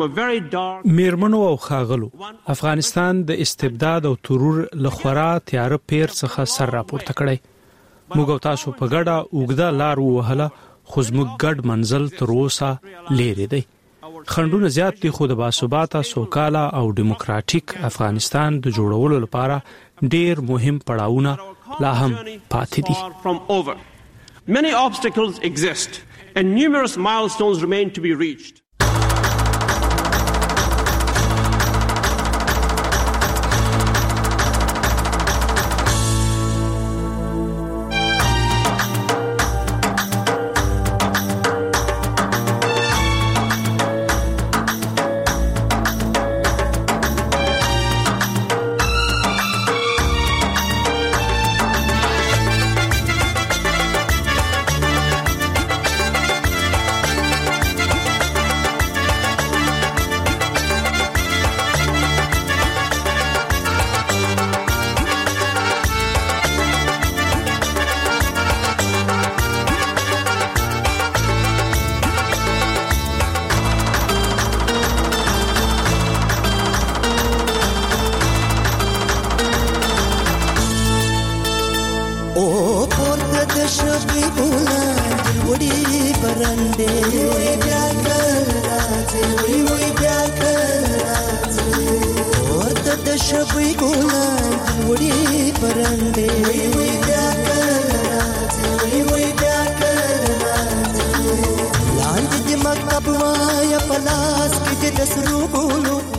میرمنو او خاغلو، افغانستان د استبداد او ترور لخوا تیار پیر څخه سر راپورته کړی. موږ او تاسو په ګډه اوږده لار ووهله، خو زموږ ګډ منزل تر اوسه لیرې دی. خنډونه زیات دي، خو د باثباته، سوکاله او دیموکراتیک افغانستان د جوړولو لپاره ډیر مهم پړاوونه لا هم پاتې دي.
Many obstacles exist and numerous milestones remain to be reached.
پرندې وی بیا راځي وی وی بیا راځي ورته د شبي ګلان وړي پرندې وی بیا راځي وی وی بیا راځي لاندې د مکتب وای په لاس کې د سرو ګلو